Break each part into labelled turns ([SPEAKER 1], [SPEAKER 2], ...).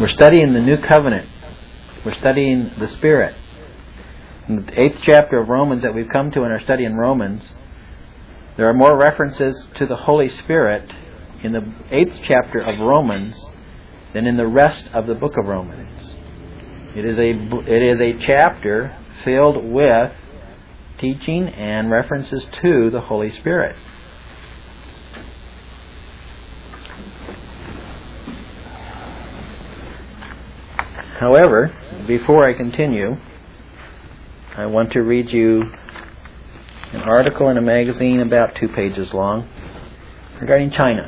[SPEAKER 1] We're studying the New Covenant. We're studying the Spirit. In the 8th chapter of Romans that we've come to in our study in Romans, there are more references to the Holy Spirit in the 8th chapter of Romans than in the rest of the book of Romans. It is a chapter filled with teaching and references to the Holy Spirit. However, before I continue, I want to read you an article in a magazine about 2 pages long regarding China.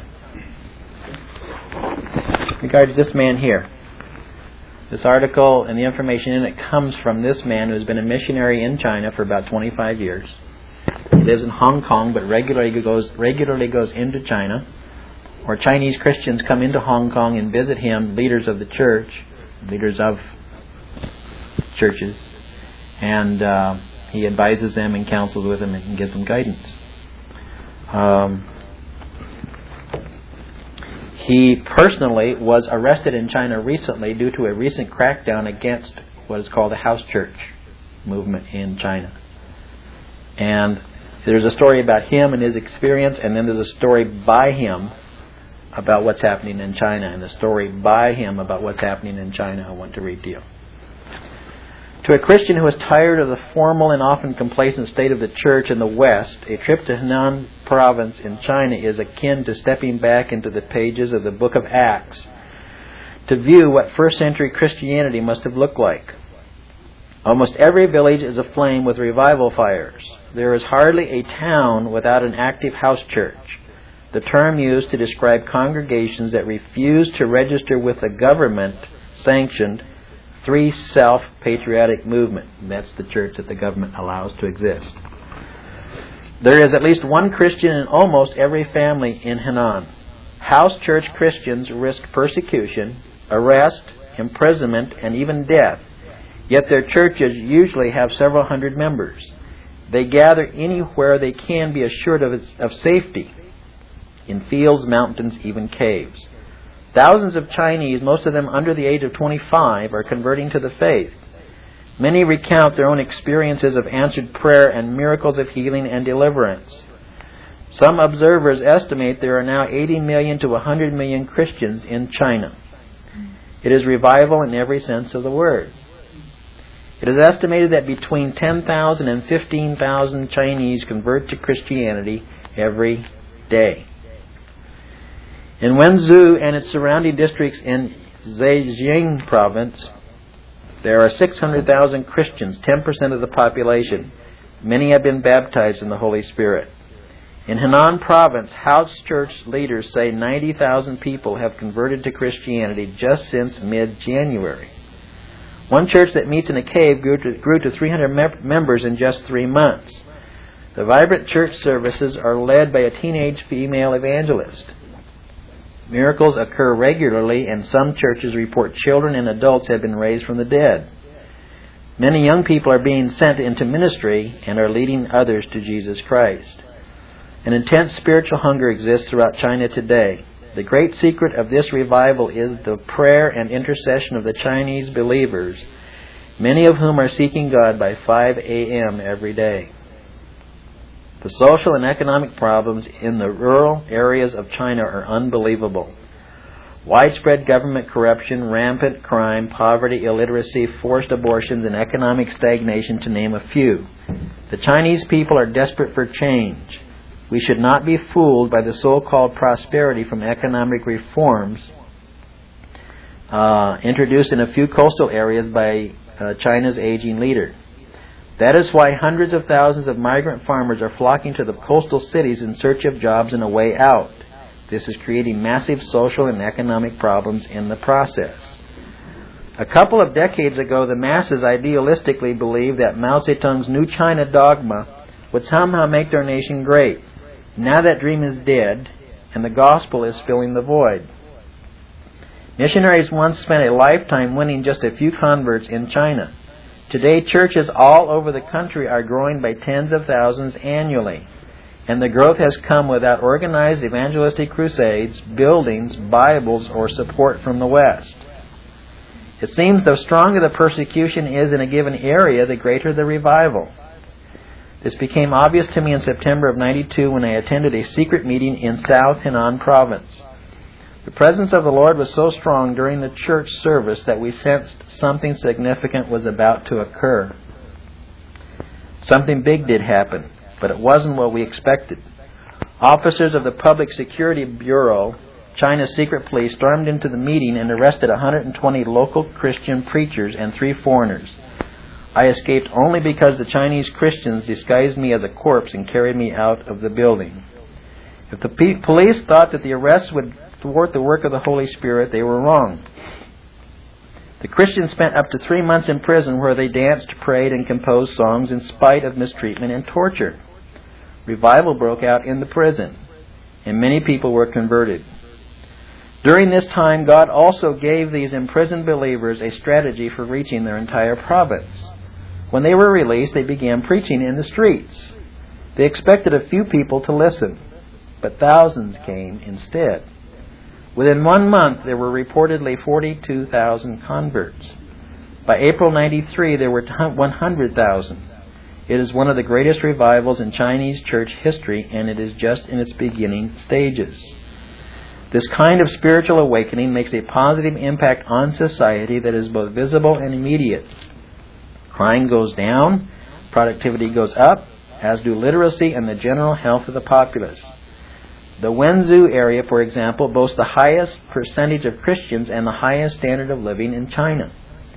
[SPEAKER 1] Regarding this man here. This article and the information in it comes from this man who has been a missionary in China for about 25 years. He lives in Hong Kong but regularly goes into China. Or Chinese Christians come into Hong Kong and visit him, leaders of the church, leaders of churches, and he advises them and counsels with them and gives them guidance. He personally was arrested in China recently due to a recent crackdown against what is called the house church movement in China. And there's a story about him and his experience, and then there's a story by him about what's happening in China. And the story by him about what's happening in China I want to read to you. To a Christian who is tired of the formal and often complacent state of the church in the West, a trip to Henan province in China is akin to stepping back into the pages of the book of Acts to view what first century Christianity must have looked like. Almost every village is aflame with revival fires. There is hardly a town without an active house church, the term used to describe congregations that refuse to register with the government-sanctioned Three Self-patriotic movement. That's the church that the government allows to exist. There is at least one Christian in almost every family in Henan. House church Christians risk persecution, arrest, imprisonment, and even death. Yet their churches usually have several hundred members. They gather anywhere they can be assured of safety. In fields, mountains, even caves. Thousands of Chinese, most of them under the age of 25, are converting to the faith. Many recount their own experiences of answered prayer and miracles of healing and deliverance. Some observers estimate there are now 80 million to 100 million Christians in China. It is revival in every sense of the word. It is estimated that between 10,000 and 15,000 Chinese convert to Christianity every day. In Wenzhou and its surrounding districts in Zhejiang province, there are 600,000 Christians, 10% of the population. Many have been baptized in the Holy Spirit. In Henan province, house church leaders say 90,000 people have converted to Christianity just since mid-January. One church that meets in a cave grew to 300 members in just 3 months. The vibrant church services are led by a teenage female evangelist. Miracles occur regularly, and some churches report children and adults have been raised from the dead. Many young people are being sent into ministry and are leading others to Jesus Christ. An intense spiritual hunger exists throughout China today. The great secret of this revival is the prayer and intercession of the Chinese believers, many of whom are seeking God by 5 a.m. every day. The social and economic problems in the rural areas of China are unbelievable. Widespread government corruption, rampant crime, poverty, illiteracy, forced abortions, and economic stagnation, to name a few. The Chinese people are desperate for change. We should not be fooled by the so-called prosperity from economic reforms introduced in a few coastal areas by China's aging leader. That is why hundreds of thousands of migrant farmers are flocking to the coastal cities in search of jobs and a way out. This is creating massive social and economic problems in the process. A couple of decades ago, the masses idealistically believed that Mao Zedong's New China dogma would somehow make their nation great. Now that dream is dead, and the gospel is filling the void. Missionaries once spent a lifetime winning just a few converts in China. Today, churches all over the country are growing by tens of thousands annually. And the growth has come without organized evangelistic crusades, buildings, Bibles, or support from the West. It seems the stronger the persecution is in a given area, the greater the revival. This became obvious to me in September of '92 when I attended a secret meeting in South Henan Province. The presence of the Lord was so strong during the church service that we sensed something significant was about to occur. Something big did happen, but it wasn't what we expected. Officers of the Public Security Bureau, China's secret police, stormed into the meeting and arrested 120 local Christian preachers and 3 foreigners. I escaped only because the Chinese Christians disguised me as a corpse and carried me out of the building. If the police thought that the arrests would thwart the work of the Holy Spirit, they were wrong. The Christians spent up to 3 months in prison where they danced, prayed, and composed songs in spite of mistreatment and torture. Revival broke out in the prison, and many people were converted. During this time, God also gave these imprisoned believers a strategy for reaching their entire province. When they were released, they began preaching in the streets. They expected a few people to listen, but thousands came instead. Within 1 month, there were reportedly 42,000 converts. By April '93, there were 100,000. It is one of the greatest revivals in Chinese church history, and it is just in its beginning stages. This kind of spiritual awakening makes a positive impact on society that is both visible and immediate. Crime goes down, productivity goes up, as do literacy and the general health of the populace. The Wenzhou area, for example, boasts the highest percentage of Christians and the highest standard of living in China.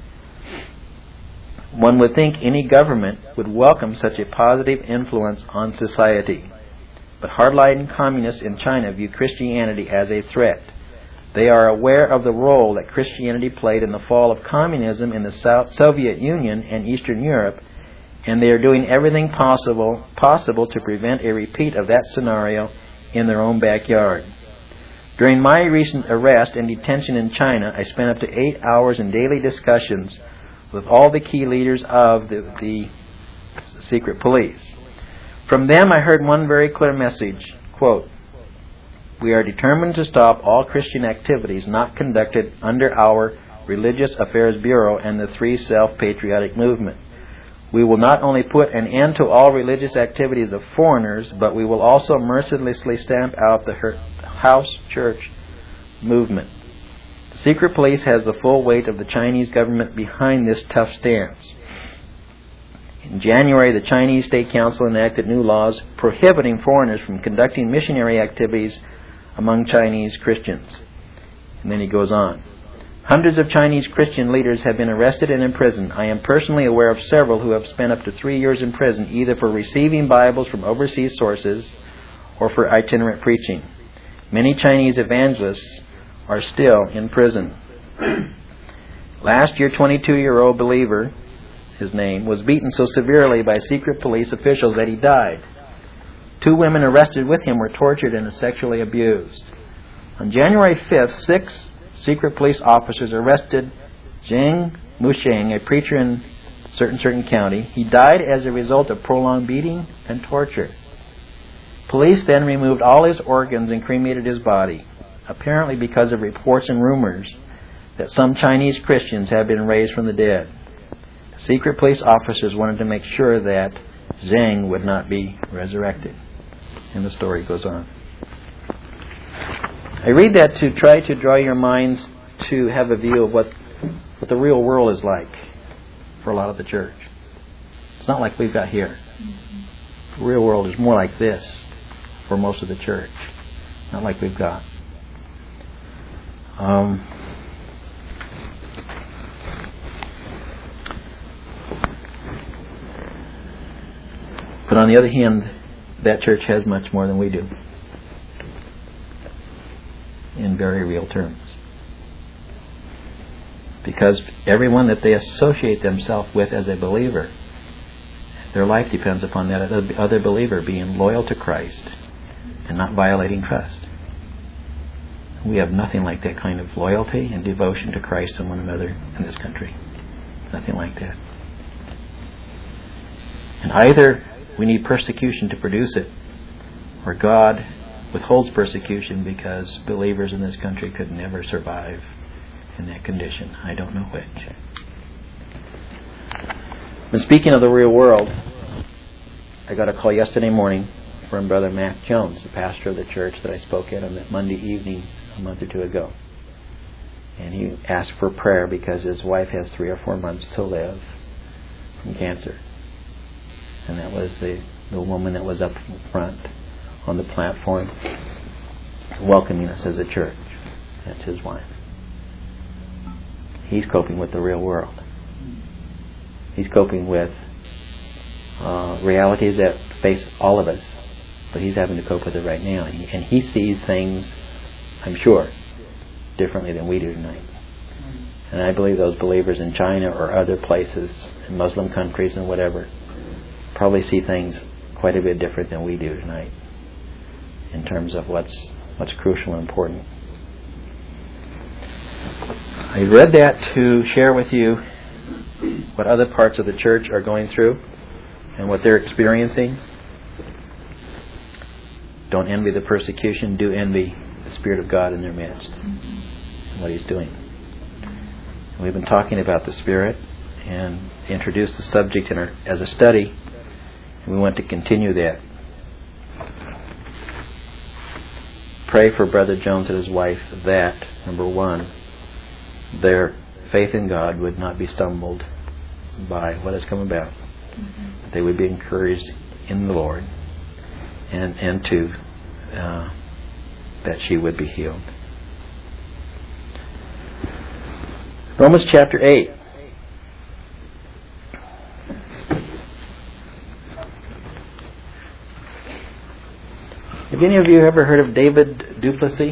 [SPEAKER 1] One would think any government would welcome such a positive influence on society. But hardline communists in China view Christianity as a threat. They are aware of the role that Christianity played in the fall of communism in the Soviet Union and Eastern Europe, and they are doing everything possible to prevent a repeat of that scenario in their own backyard. During my recent arrest and detention in China, I spent up to 8 hours in daily discussions with all the key leaders of the secret police. From them I heard one very clear message, quote, "We are determined to stop all Christian activities not conducted under our Religious Affairs Bureau and the Three Self-Patriotic Movement. We will not only put an end to all religious activities of foreigners, but we will also mercilessly stamp out the house church movement." The secret police has the full weight of the Chinese government behind this tough stance. In January, the Chinese State Council enacted new laws prohibiting foreigners from conducting missionary activities among Chinese Christians. And then he goes on. Hundreds of Chinese Christian leaders have been arrested and imprisoned. I am personally aware of several who have spent up to 3 years in prison, either for receiving Bibles from overseas sources or for itinerant preaching. Many Chinese evangelists are still in prison. Last year, 22-year-old believer, his name, was beaten so severely by secret police officials that he died. 2 women arrested with him were tortured and sexually abused. On January 5th, 6 secret police officers arrested Zheng Musheng, a preacher in certain county. He died as a result of prolonged beating and torture. Police then removed all his organs and cremated his body, apparently because of reports and rumors that some Chinese Christians had been raised from the dead. The secret police officers wanted to make sure that Zheng would not be resurrected. And the story goes on. I read that to try to draw your minds to have a view of what the real world is like for a lot of the church. It's not like we've got here. The real world is more like this for most of the church. Not like we've got. But on the other hand, that church has much more than we do, in very real terms. Because everyone that they associate themselves with as a believer, their life depends upon that other believer being loyal to Christ and not violating trust. We have nothing like that kind of loyalty and devotion to Christ and one another in this country. Nothing like that. And either we need persecution to produce it, or God withholds persecution because believers in this country could never survive in that condition. I don't know which. But speaking of the real world, I got a call yesterday morning from Brother Mac Jones, the pastor of the church that I spoke at on that Monday evening a month or two ago. And he asked for prayer because his wife has 3 or 4 months to live from cancer. And that was the woman that was up front on the platform welcoming us as a church. That's his wife. He's coping with the real world. He's coping with realities that face all of us, but he's having to cope with it right now. And he sees things, I'm sure, differently than we do tonight. And I believe those believers in China or other places, in Muslim countries and whatever, probably see things quite a bit different than we do tonight in terms of what's crucial and important. I read that to share with you what other parts of the church are going through and what they're experiencing. Don't envy the persecution, do envy the Spirit of God in their midst and what He's doing. We've been talking about the Spirit and introduced the subject as a study, and we want to continue that. Pray for Brother Jones and his wife that, number one, their faith in God would not be stumbled by what has come about. That they would be encouraged in the Lord, and two, that she would be healed. Romans chapter 8. Have any of you ever heard of David Duplessis?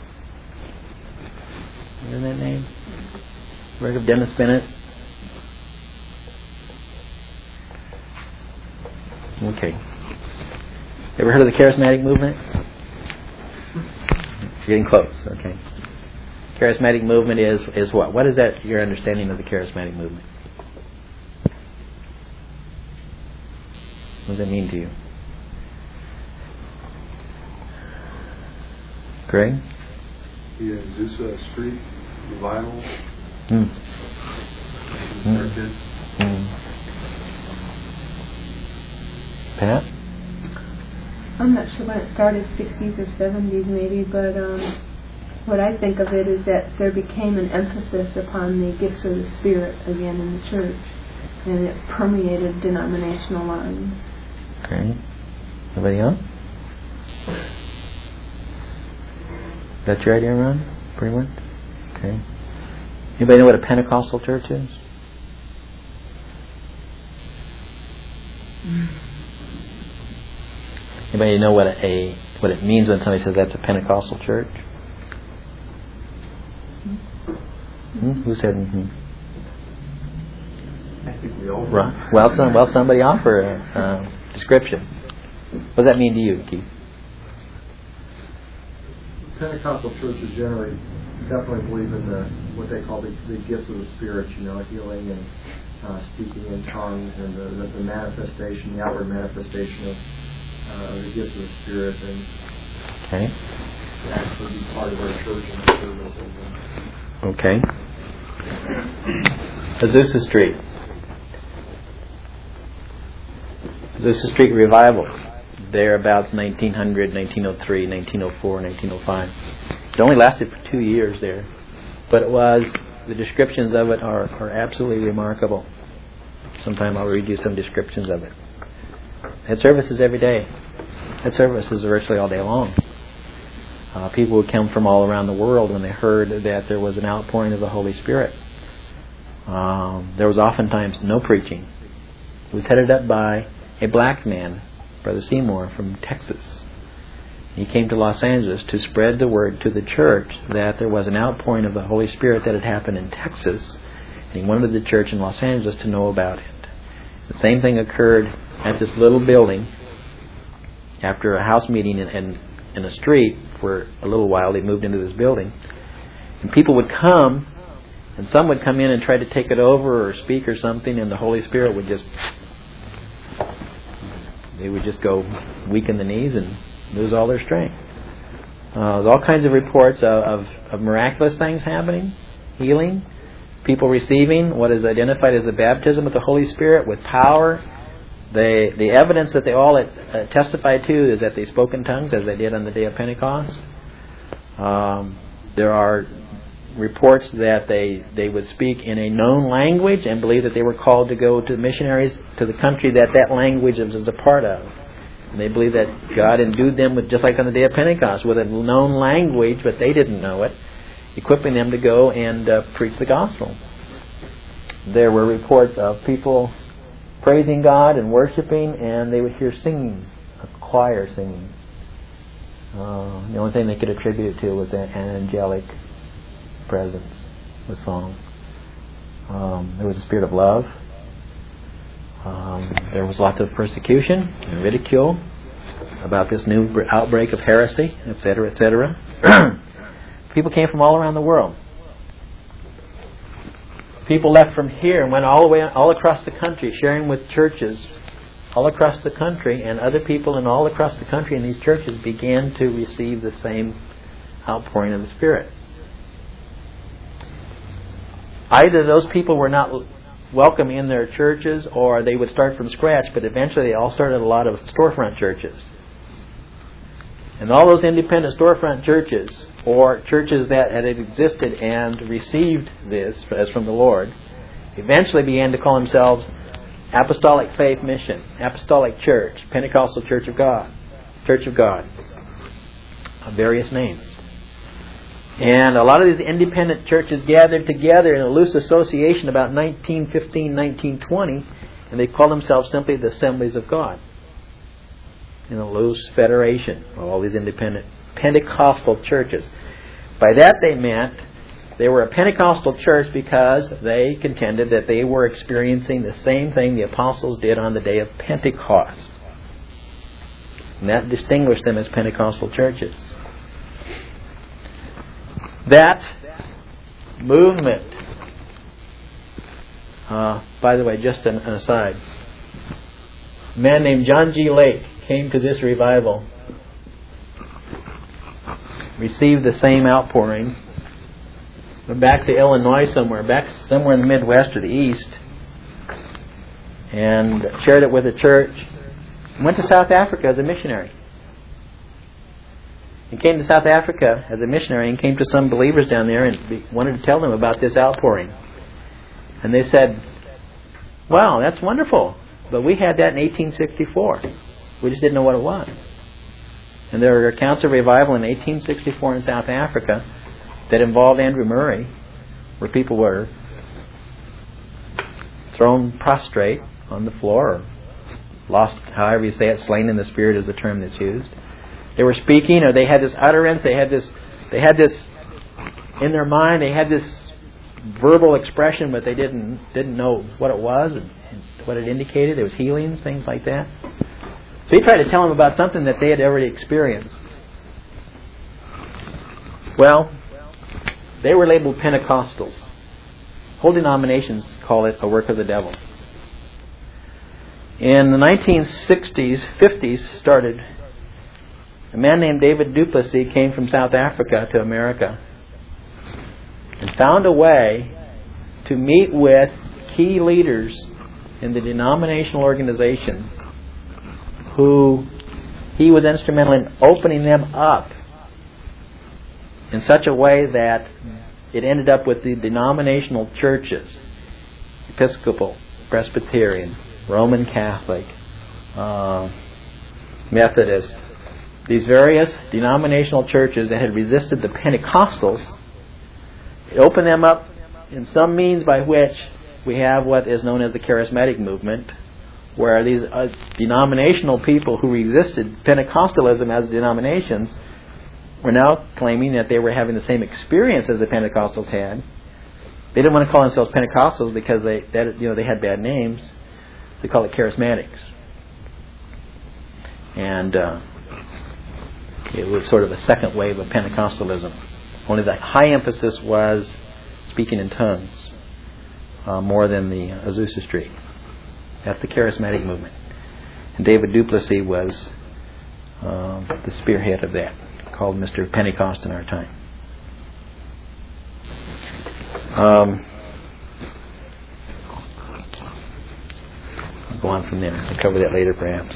[SPEAKER 1] You know that name? Heard of Dennis Bennett? Okay. Ever heard of the charismatic movement? Getting close, okay. Charismatic movement is what? What is that, your understanding of the charismatic movement? What does that mean to you? Greg?
[SPEAKER 2] Yeah, is this a street revival?
[SPEAKER 1] Pat?
[SPEAKER 3] I'm not sure when it started, 60s or 70s maybe, but what I think of it is that there became an emphasis upon the gifts of the Spirit again in the church, and it permeated denominational lines.
[SPEAKER 1] Okay. Anybody else? That's your idea, Ron? Pretty much? Okay. Anybody know what a Pentecostal church is? Anybody know what it means when somebody says that's a Pentecostal church? Who said?
[SPEAKER 2] I think we all.
[SPEAKER 1] Right. Well, somebody offer a description. What does that mean to you, Keith?
[SPEAKER 2] Pentecostal churches generally definitely believe in what they call the gifts of the Spirit, healing and speaking in tongues, and the manifestation, the outward manifestation of the gifts of the Spirit, and
[SPEAKER 1] okay,
[SPEAKER 2] actually be part of our church and our service.
[SPEAKER 1] Okay. Azusa Street. Azusa Street Revival. Thereabouts 1900, 1903, 1904, 1905. It only lasted for 2 years there, but the descriptions of it are absolutely remarkable. Sometime I'll read you some descriptions of it. Had services every day. Had services virtually all day long. People would come from all around the world when they heard that there was an outpouring of the Holy Spirit. There was oftentimes no preaching. It was headed up by a black man, Brother Seymour from Texas. He came to Los Angeles to spread the word to the church that there was an outpouring of the Holy Spirit that had happened in Texas, and he wanted the church in Los Angeles to know about it. The same thing occurred at this little building. After a house meeting in a street for a little while, they moved into this building, and people would come, and some would come in and try to take it over or speak or something, and the Holy Spirit would they would just go weak in the knees and lose all their strength. There's all kinds of reports of miraculous things happening, healing, people receiving what is identified as the baptism of the Holy Spirit with power. The evidence that they all testified to is that they spoke in tongues, as they did on the day of Pentecost. There are reports that they would speak in a known language and believe that they were called to go to missionaries to the country that language was a part of. And they believe that God endued them with, just like on the day of Pentecost, with a known language, but they didn't know it, equipping them to go and preach the gospel. There were reports of people praising God and worshiping, and they would hear singing, a choir singing. The only thing they could attribute it to was an angelic presence, the song. There was a spirit of love. There was lots of persecution and ridicule about this new outbreak of heresy, etc., etc. People came from all around the world. People left from here and went all across the country, sharing with churches all across the country, and other people all across the country in these churches began to receive the same outpouring of the Spirit. Either those people were not welcome in their churches, or they would start from scratch, but eventually they all started a lot of storefront churches. And all those independent storefront churches, or churches that had existed and received this as from the Lord, eventually began to call themselves Apostolic Faith Mission, Apostolic Church, Pentecostal Church of God, various names. And a lot of these independent churches gathered together in a loose association about 1915, 1920, and they called themselves simply the Assemblies of God, in a loose federation of all these independent Pentecostal churches. By that they meant they were a Pentecostal church because they contended that they were experiencing the same thing the apostles did on the day of Pentecost. And that distinguished them as Pentecostal churches. That movement, by the way, just an aside, a man named John G. Lake came to this revival, received the same outpouring, went back to Illinois somewhere in the Midwest or the East, and shared it with a church, and went to South Africa as a missionary. He came to South Africa as a missionary and came to some believers down there and wanted to tell them about this outpouring. And they said, "Wow, that's wonderful, but we had that in 1864. We just didn't know what it was." And there are accounts of revival in 1864 in South Africa that involved Andrew Murray, where people were thrown prostrate on the floor, or lost, however you say it, slain in the spirit is the term that's used. They were speaking, or they had this utterance, they had this in their mind, they had this verbal expression, but they didn't know what it was and what it indicated. There was healings, things like that. So he tried to tell them about something that they had already experienced. Well, they were labeled Pentecostals. Whole denominations call it a work of the devil. In the 1960s, 50s started, a man named David Duplessis came from South Africa to America and found a way to meet with key leaders in the denominational organizations who he was instrumental in opening them up in such a way that it ended up with the denominational churches, Episcopal, Presbyterian, Roman Catholic, Methodist, these various denominational churches that had resisted the Pentecostals. It opened them up in some means by which we have what is known as the charismatic movement, where these denominational people who resisted Pentecostalism as denominations were now claiming that they were having the same experience as the Pentecostals had. They didn't want to call themselves Pentecostals because they had bad names. They call it charismatics. And it was sort of a second wave of Pentecostalism. Only the high emphasis was speaking in tongues more than the Azusa Street. That's the charismatic movement. And David Duplessis was the spearhead of that, called Mr. Pentecost in our time. I'll go on from there. I'll cover that later, perhaps.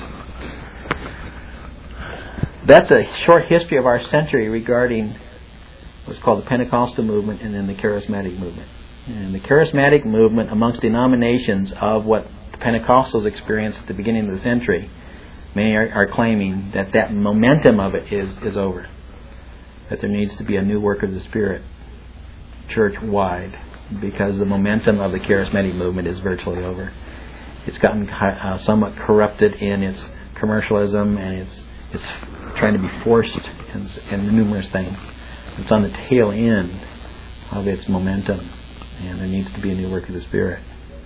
[SPEAKER 1] That's a short history of our century regarding what's called the Pentecostal movement and then the charismatic movement. And the charismatic movement amongst denominations of what the Pentecostals experienced at the beginning of the century, many are claiming that momentum of it is over. That there needs to be a new work of the Spirit church-wide, because the momentum of the charismatic movement is virtually over. It's gotten somewhat corrupted in its commercialism, and it's trying to be forced in numerous things. It's on the tail end of its momentum, and there needs to be a new work of the Spirit.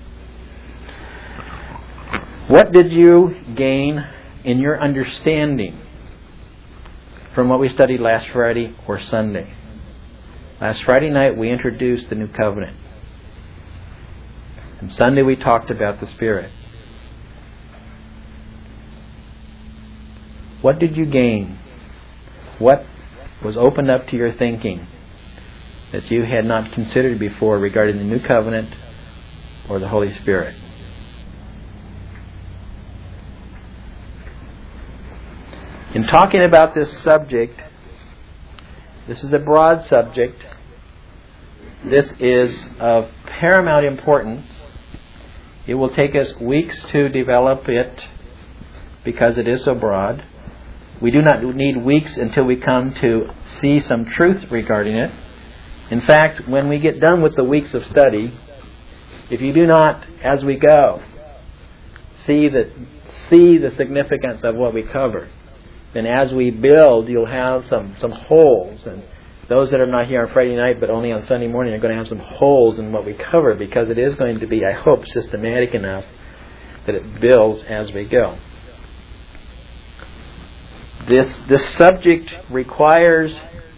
[SPEAKER 1] What did you gain in your understanding from what we studied last Friday or Sunday? Last Friday night we introduced the New Covenant. And Sunday we talked about the Spirit. What did you gain? What was opened up to your thinking that you had not considered before regarding the New Covenant or the Holy Spirit? In talking about this subject, this is a broad subject. This is of paramount importance. It will take us weeks to develop it because it is so broad. We do not need weeks until we come to see some truth regarding it. In fact, when we get done with the weeks of study, if you do not, as we go, see the significance of what we cover, then as we build, you'll have some holes. And those that are not here on Friday night but only on Sunday morning are going to have some holes in what we cover, because it is going to be, I hope, systematic enough that it builds as we go. This subject requires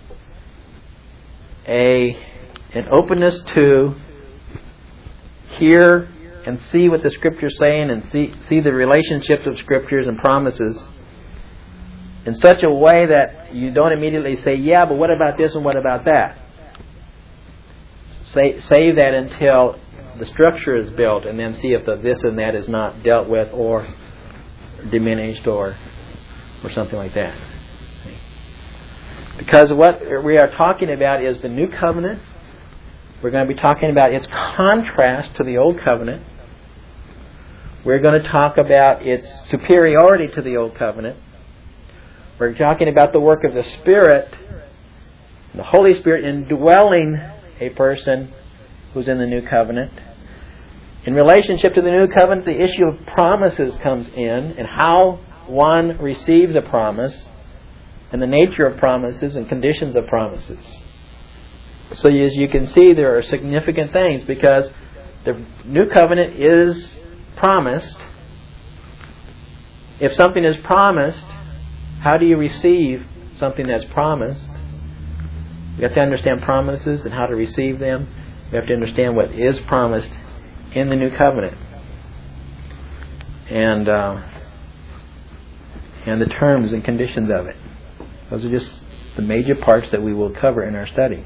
[SPEAKER 1] an openness to hear and see what the Scripture's saying, and see the relationships of Scriptures and promises in such a way that you don't immediately say, yeah, but what about this and what about that? Save that until the structure is built, and then see if the this and that is not dealt with or diminished or something like that. Because what we are talking about is the New Covenant. We're going to be talking about its contrast to the Old Covenant. We're going to talk about its superiority to the Old Covenant. We're talking about the work of the Spirit, the Holy Spirit indwelling a person who's in the New Covenant. In relationship to the New Covenant, the issue of promises comes in, and how one receives a promise, and the nature of promises and conditions of promises. So as you can see, there are significant things, because the New Covenant is promised. If something is promised, how do you receive something that's promised? You have to understand promises and how to receive them. You have to understand what is promised in the New Covenant, and the terms and conditions of it. Those are just the major parts that we will cover in our study.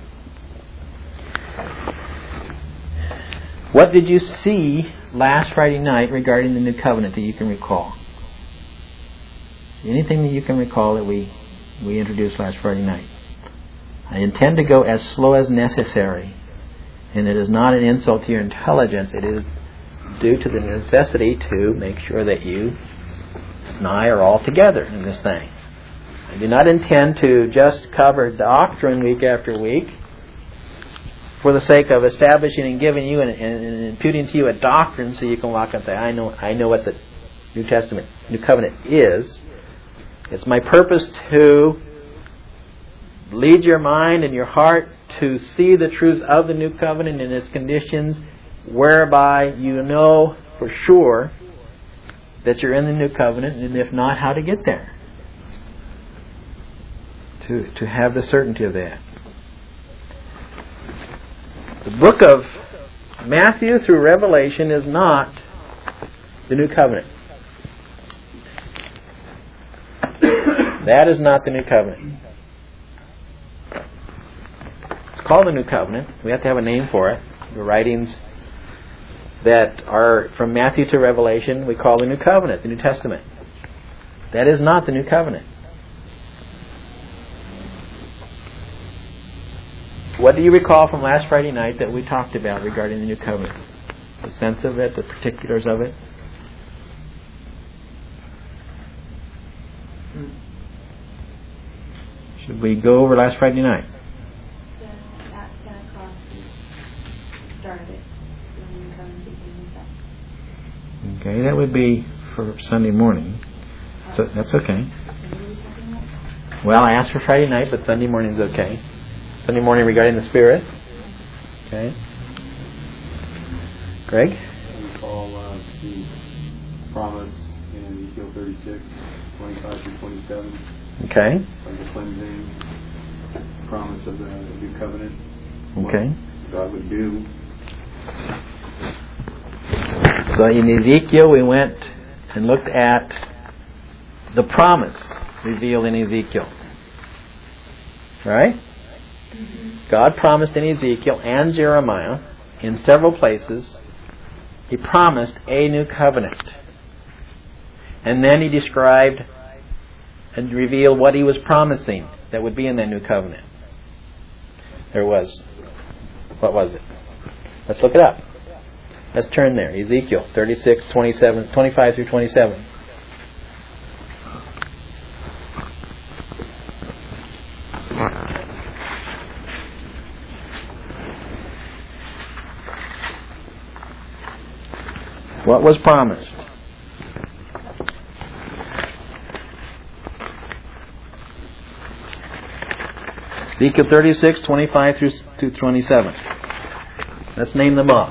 [SPEAKER 1] What did you see last Friday night regarding the New Covenant that you can recall? Anything that you can recall that we introduced last Friday night? I intend to go as slow as necessary, and it is not an insult to your intelligence. It is due to the necessity to make sure that you and I are all together in this thing. I do not intend to just cover doctrine week after week for the sake of establishing and giving you and imputing to you a doctrine so you can walk and say, I know what the New Covenant is. It's my purpose to lead your mind and your heart to see the truths of the New Covenant and its conditions, whereby you know for sure that you're in the New Covenant, and if not, how to get there. To have the certainty of that. The book of Matthew through Revelation is not the New Covenant. That is not the New Covenant. It's called the New Covenant. We have to have a name for it. The writings that are from Matthew to Revelation, we call the New Covenant, the New Testament. That is not the New Covenant. What do you recall from last Friday night that we talked about regarding the New Covenant? The sense of it, the particulars of it? Should we go over last Friday night?
[SPEAKER 4] At Pentecost started it.
[SPEAKER 1] Okay, that would be for Sunday morning. So that's okay. Well, I asked for Friday night, but Sunday morning's okay. Sunday morning regarding the Spirit. Okay. Greg?
[SPEAKER 5] I recall the promise in Ezekiel 36, 25 through 27.
[SPEAKER 1] Okay.
[SPEAKER 5] Of the cleansing, promise of the new covenant.
[SPEAKER 1] Okay.
[SPEAKER 5] What God would do.
[SPEAKER 1] So in Ezekiel, we went and looked at the promise revealed in Ezekiel. Right? Mm-hmm. God promised in Ezekiel and Jeremiah, in several places, He promised a new covenant. And then He described and revealed what He was promising that would be in that new covenant. There was, what was it? Let's look it up. Let's turn there. Ezekiel 36, 27, 25 through 27. What was promised? Ezekiel 36, 25 through 27. Let's name them off.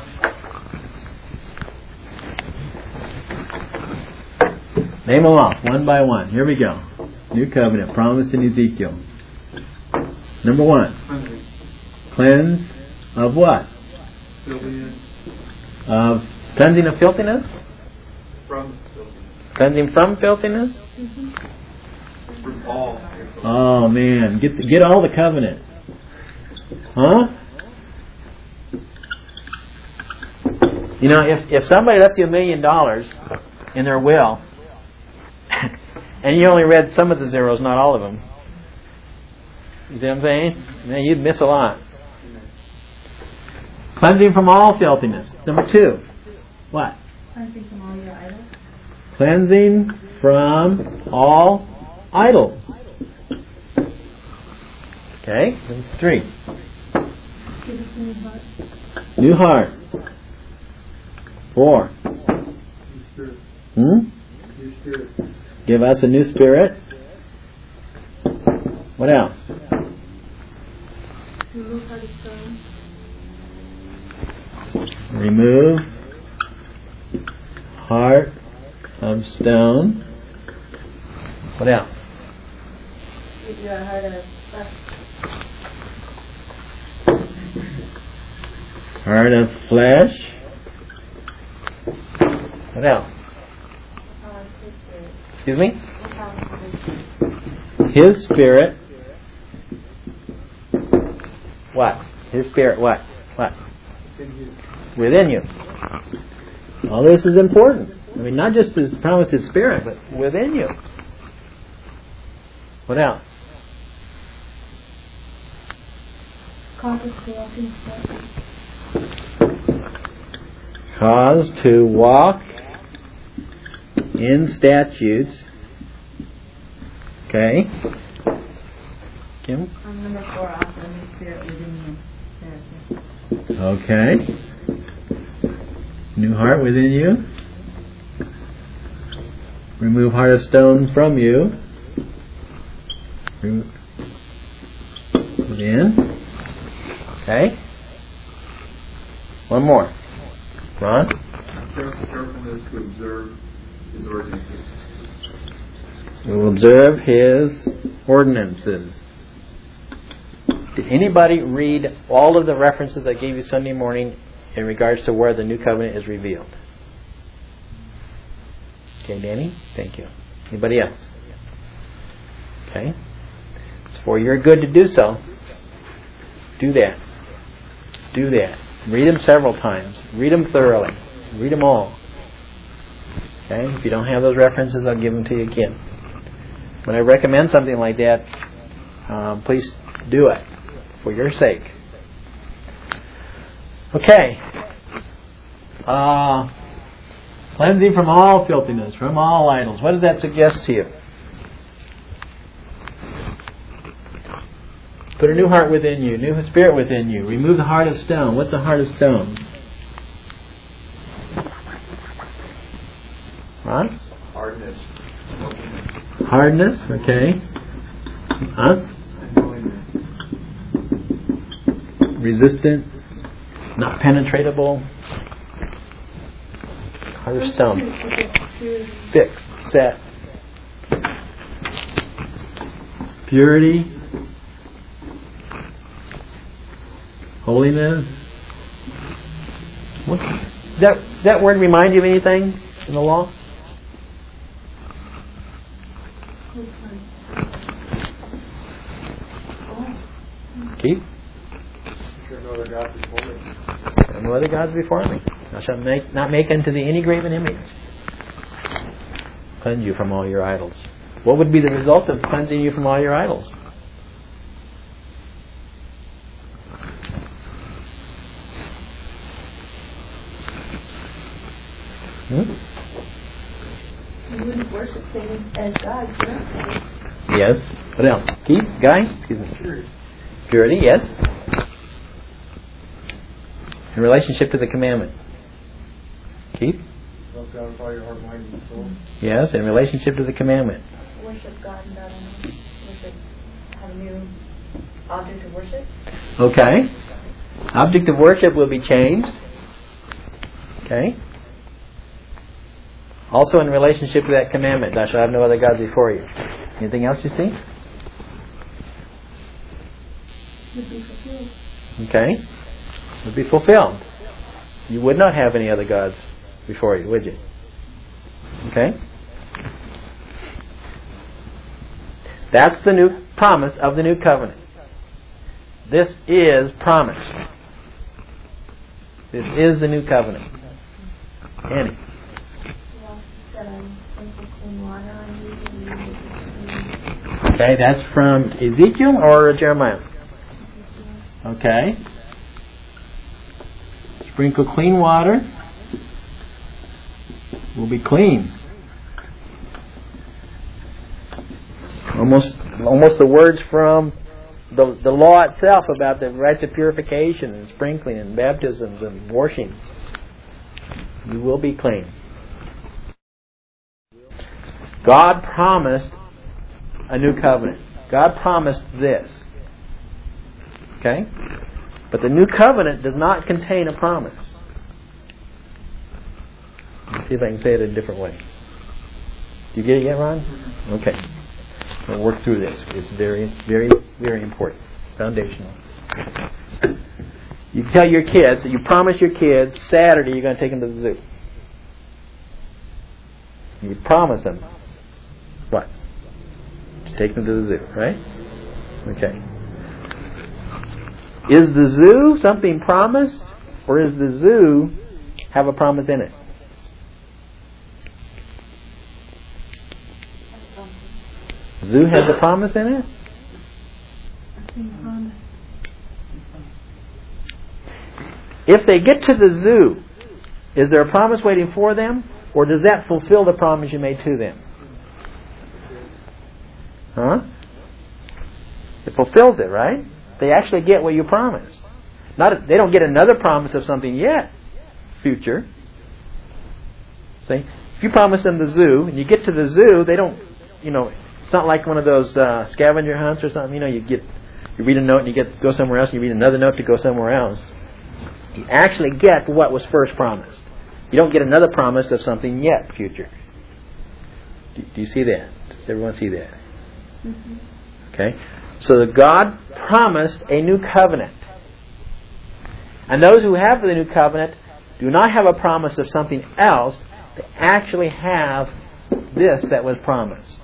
[SPEAKER 1] Name them off, one by one. Here we go. New covenant, promised in Ezekiel. Number 1. Cleanse of what?
[SPEAKER 5] Filthiness.
[SPEAKER 1] Of cleansing of filthiness?
[SPEAKER 5] From filthiness.
[SPEAKER 1] Cleansing from filthiness?
[SPEAKER 5] From all.
[SPEAKER 1] Oh man, get all the covenant. Huh? You know, if somebody left you $1 million in their will, and you only read some of the zeros, not all of them, you see what I'm saying? Man, you'd miss a lot. Cleansing from all filthiness. Number 2. What?
[SPEAKER 4] Cleansing from all your idols.
[SPEAKER 1] Cleansing from all idols. Okay. Number 3.
[SPEAKER 4] Give us a new heart.
[SPEAKER 1] New heart. 4.
[SPEAKER 2] New spirit. New spirit.
[SPEAKER 1] Give us a new spirit. What else?
[SPEAKER 4] Remove heart of stone.
[SPEAKER 1] Remove heart of stone. What else?
[SPEAKER 4] Give you a heart of flesh.
[SPEAKER 1] Heart of flesh. What else? Excuse me? His spirit. What? His spirit what? What? Within you. All this is important. I mean, not just His promise, His spirit, but within you. What else?
[SPEAKER 4] Cause us to walk in statutes.
[SPEAKER 1] Cause to walk in statutes. Okay. Kim?
[SPEAKER 4] On number 4, also the new spirit within you.
[SPEAKER 1] Okay. New heart within you. Remove heart of stone from you. Within. Okay. One more. Ron?
[SPEAKER 5] Carefulness to observe His ordinances.
[SPEAKER 1] We will observe His ordinances. Did anybody read all of the references I gave you Sunday morning in regards to where the New Covenant is revealed? Okay, Danny? Thank you. Anybody else? Okay. It's for your good to do so. Do that. Do that. Read them several times. Read them thoroughly. Read them all. Okay? If you don't have those references, I'll give them to you again. When I recommend something like that, please do it for your sake. Okay. Cleansing from all filthiness, from all idols. What does that suggest to you? Put a new heart within you, new spirit within you. Remove the heart of stone. What's the heart of stone? What?
[SPEAKER 2] Hardness.
[SPEAKER 1] Hardness, okay. Huh? Resistant, not penetratable. Heart of stone. Fixed, set. Purity. Holiness. What? Does that word remind you of anything in the law? Keith?
[SPEAKER 2] No other gods before me.
[SPEAKER 1] No other gods before me. Thou shalt not make unto thee any graven image. Cleanse you from all your idols. What would be the result of cleansing you from all your idols?
[SPEAKER 3] You wouldn't worship things as gods, right?
[SPEAKER 1] Yes. What else? Keith? Guy? Excuse me.
[SPEAKER 2] Purity.
[SPEAKER 1] Purity, yes. In relationship to the commandment. Keith?
[SPEAKER 2] Love God with all your heart, mind, and soul.
[SPEAKER 1] Yes, in relationship to the commandment.
[SPEAKER 6] Worship God and God alone. Worship, have a new object of worship.
[SPEAKER 1] Okay. Object of worship will be changed. Okay. Also in relationship to that commandment, thou shalt have no other gods before you. Anything else you see?
[SPEAKER 3] Would be fulfilled.
[SPEAKER 1] Okay. Would be fulfilled. You would not have any other gods before you, would you? Okay. That's the new promise of the new covenant. This is promise. This is the new covenant. Annie. Okay, that's from Ezekiel or Jeremiah? Okay. Sprinkle clean water. Will be clean. Almost the words from the law itself about the rites of purification and sprinkling and baptisms and washings. You will be clean. God promised a new covenant. God promised this. Okay? But the new covenant does not contain a promise. Let's see if I can say it a different way. Do you get it yet, Ron? Okay. We'll work through this. It's very, very, very important. Foundational. You tell your kids, you promise your kids, Saturday you're going to take them to the zoo. You promise them. What? To take them to the zoo, right? Okay. Is the zoo something promised, or does the zoo have a promise in it? Zoo has a promise in it? If they get to the zoo, is there a promise waiting for them, or does that fulfill the promise you made to them? Huh? It fulfills it, right? They actually get what you promised. They don't get another promise of something yet, future. See? If you promise them the zoo, and you get to the zoo, they don't, it's not like one of those scavenger hunts or something. You read a note and you go somewhere else, and you read another note to go somewhere else. You actually get what was first promised. You don't get another promise of something yet, future. Do you see that? Does everyone see that? Mm-hmm. Okay? So God promised a new covenant. And those who have the new covenant do not have a promise of something else. They actually have this that was promised.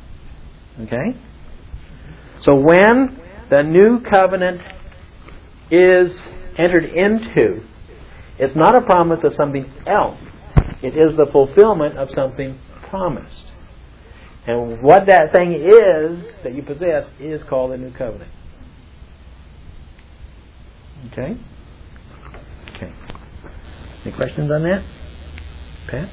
[SPEAKER 1] Okay? So when the new covenant is entered into, it's not a promise of something else. It is the fulfillment of something promised. And what that thing is that you possess is called the new covenant. Okay? Okay. Any questions on that? Pat?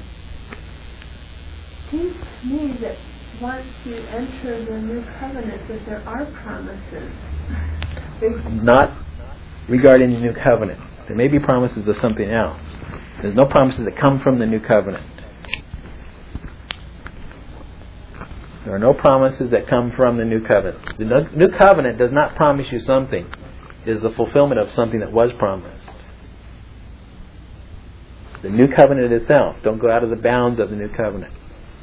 [SPEAKER 3] It seems to me that once you enter the new covenant that there are promises.
[SPEAKER 1] Not regarding the new covenant. There may be promises of something else. There's no promises that come from the new covenant. There are no promises that come from the new covenant. The new covenant does not promise you something. It is the fulfillment of something that was promised. The new covenant itself. Don't go out of the bounds of the new covenant.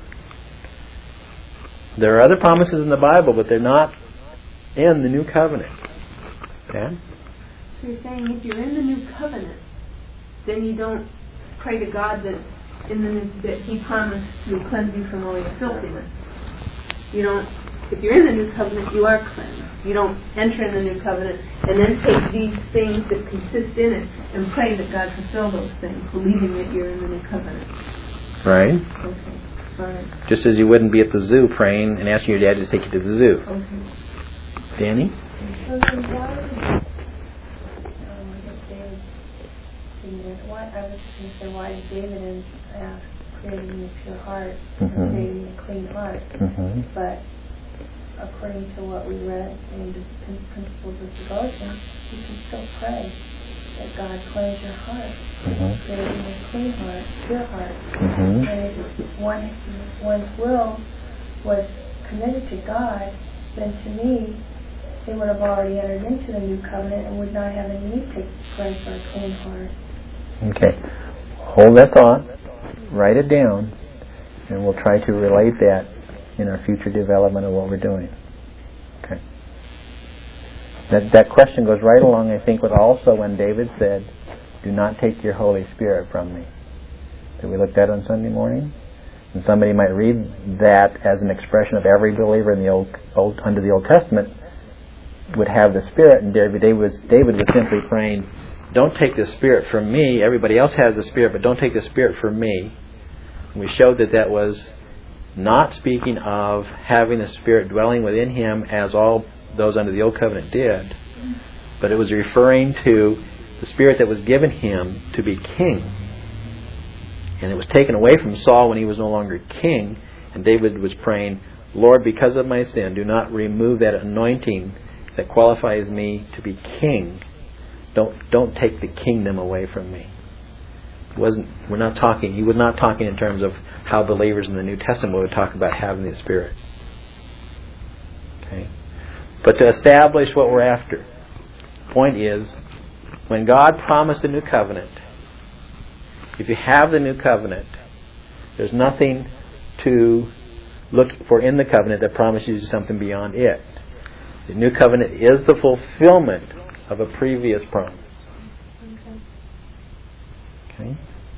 [SPEAKER 1] There are other promises in the Bible, but they're not in the new covenant. Okay?
[SPEAKER 3] So you're saying if you're in the new covenant, then you don't pray to God that that He promised to cleanse you from all your filthiness. You don't. If you're in the new covenant, you are cleansed. You don't enter in the new covenant and then take these things that consist in it and pray that God fulfill those things, believing that you're in the new covenant.
[SPEAKER 1] Right?
[SPEAKER 3] Okay. All right.
[SPEAKER 1] Just as you wouldn't be at the zoo praying and asking your dad to take you to the zoo.
[SPEAKER 3] Okay.
[SPEAKER 1] Danny?
[SPEAKER 7] So then I was going to say, why did David ask, creating a pure heart and creating a clean heart? But according to what we read in the principles of devotion, you can still pray that God cleanse your heart, creating a clean heart, pure heart. And if one's will was committed to God, then to me, they would have already entered into the new covenant and would not have a need to pray for a clean heart.
[SPEAKER 1] Okay. Hold that thought. Write it down. And we'll try to relate that in our future development of what we're doing. Okay. That question goes right along, I think, with also when David said, "Do not take your Holy Spirit from me." That we looked at on Sunday morning. And somebody might read that as an expression of every believer in the old under the Old Testament would have the Spirit, and David was simply praying, "Don't take the Spirit from me. Everybody else has the Spirit, but don't take the Spirit from me." And we showed that was not speaking of having the Spirit dwelling within him as all those under the Old Covenant did, but it was referring to the Spirit that was given him to be king. And it was taken away from Saul when he was no longer king, and David was praying, "Lord, because of my sin, do not remove that anointing that qualifies me to be king. Don't take the kingdom away from me." He was not talking in terms of how believers in the New Testament would talk about having the Spirit. Okay? But to establish what we're after, the point is, when God promised the new covenant, if you have the new covenant, there's nothing to look for in the covenant that promises you something beyond it. The new covenant is the fulfillment of a previous promise. Okay?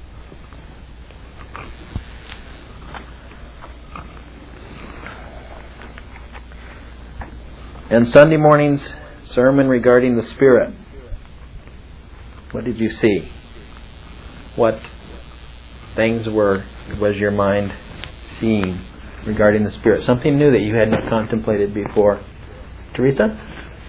[SPEAKER 1] And Sunday morning's sermon regarding the Spirit. What did you see? What things was your mind seeing regarding the Spirit? Something new that you had not contemplated before. Teresa?
[SPEAKER 4] Something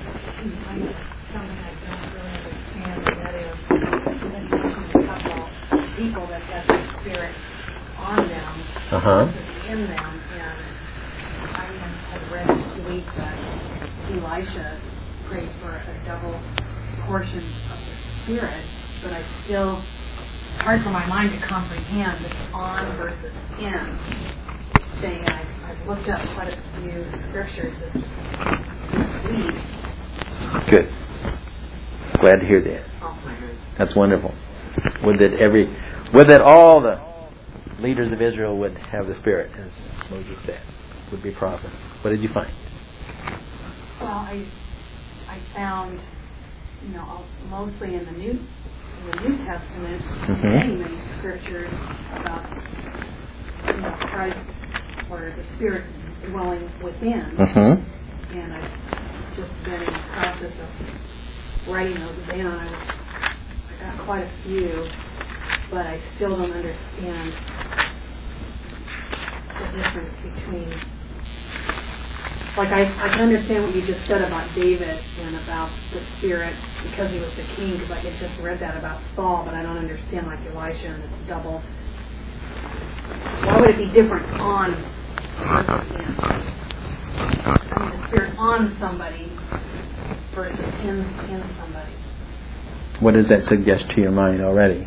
[SPEAKER 4] I don't really understand, and that is you mentioned a couple people that have the Spirit on them, in them, and I had read this week that Elisha prayed for a double portion of the Spirit, but it's hard for my mind to comprehend this on versus in thing. I've looked up quite a few scriptures this week.
[SPEAKER 1] Good. Glad to hear that. That's wonderful. Would that all the leaders of Israel would have the Spirit, as Moses said, would be prophets. What did you find?
[SPEAKER 4] Well, I found, mostly in the New Testament, many scriptures about, Christ or the Spirit dwelling within. And I've just been in the process of writing those down, I got quite a few, but I still don't understand the difference between. Like I can understand what you just said about David and about the Spirit because he was the king, because I had just read that about Saul, but I don't understand like Elisha and it's double. Why would it be different on the Spirit on somebody versus in somebody?
[SPEAKER 1] What does that suggest to your mind already?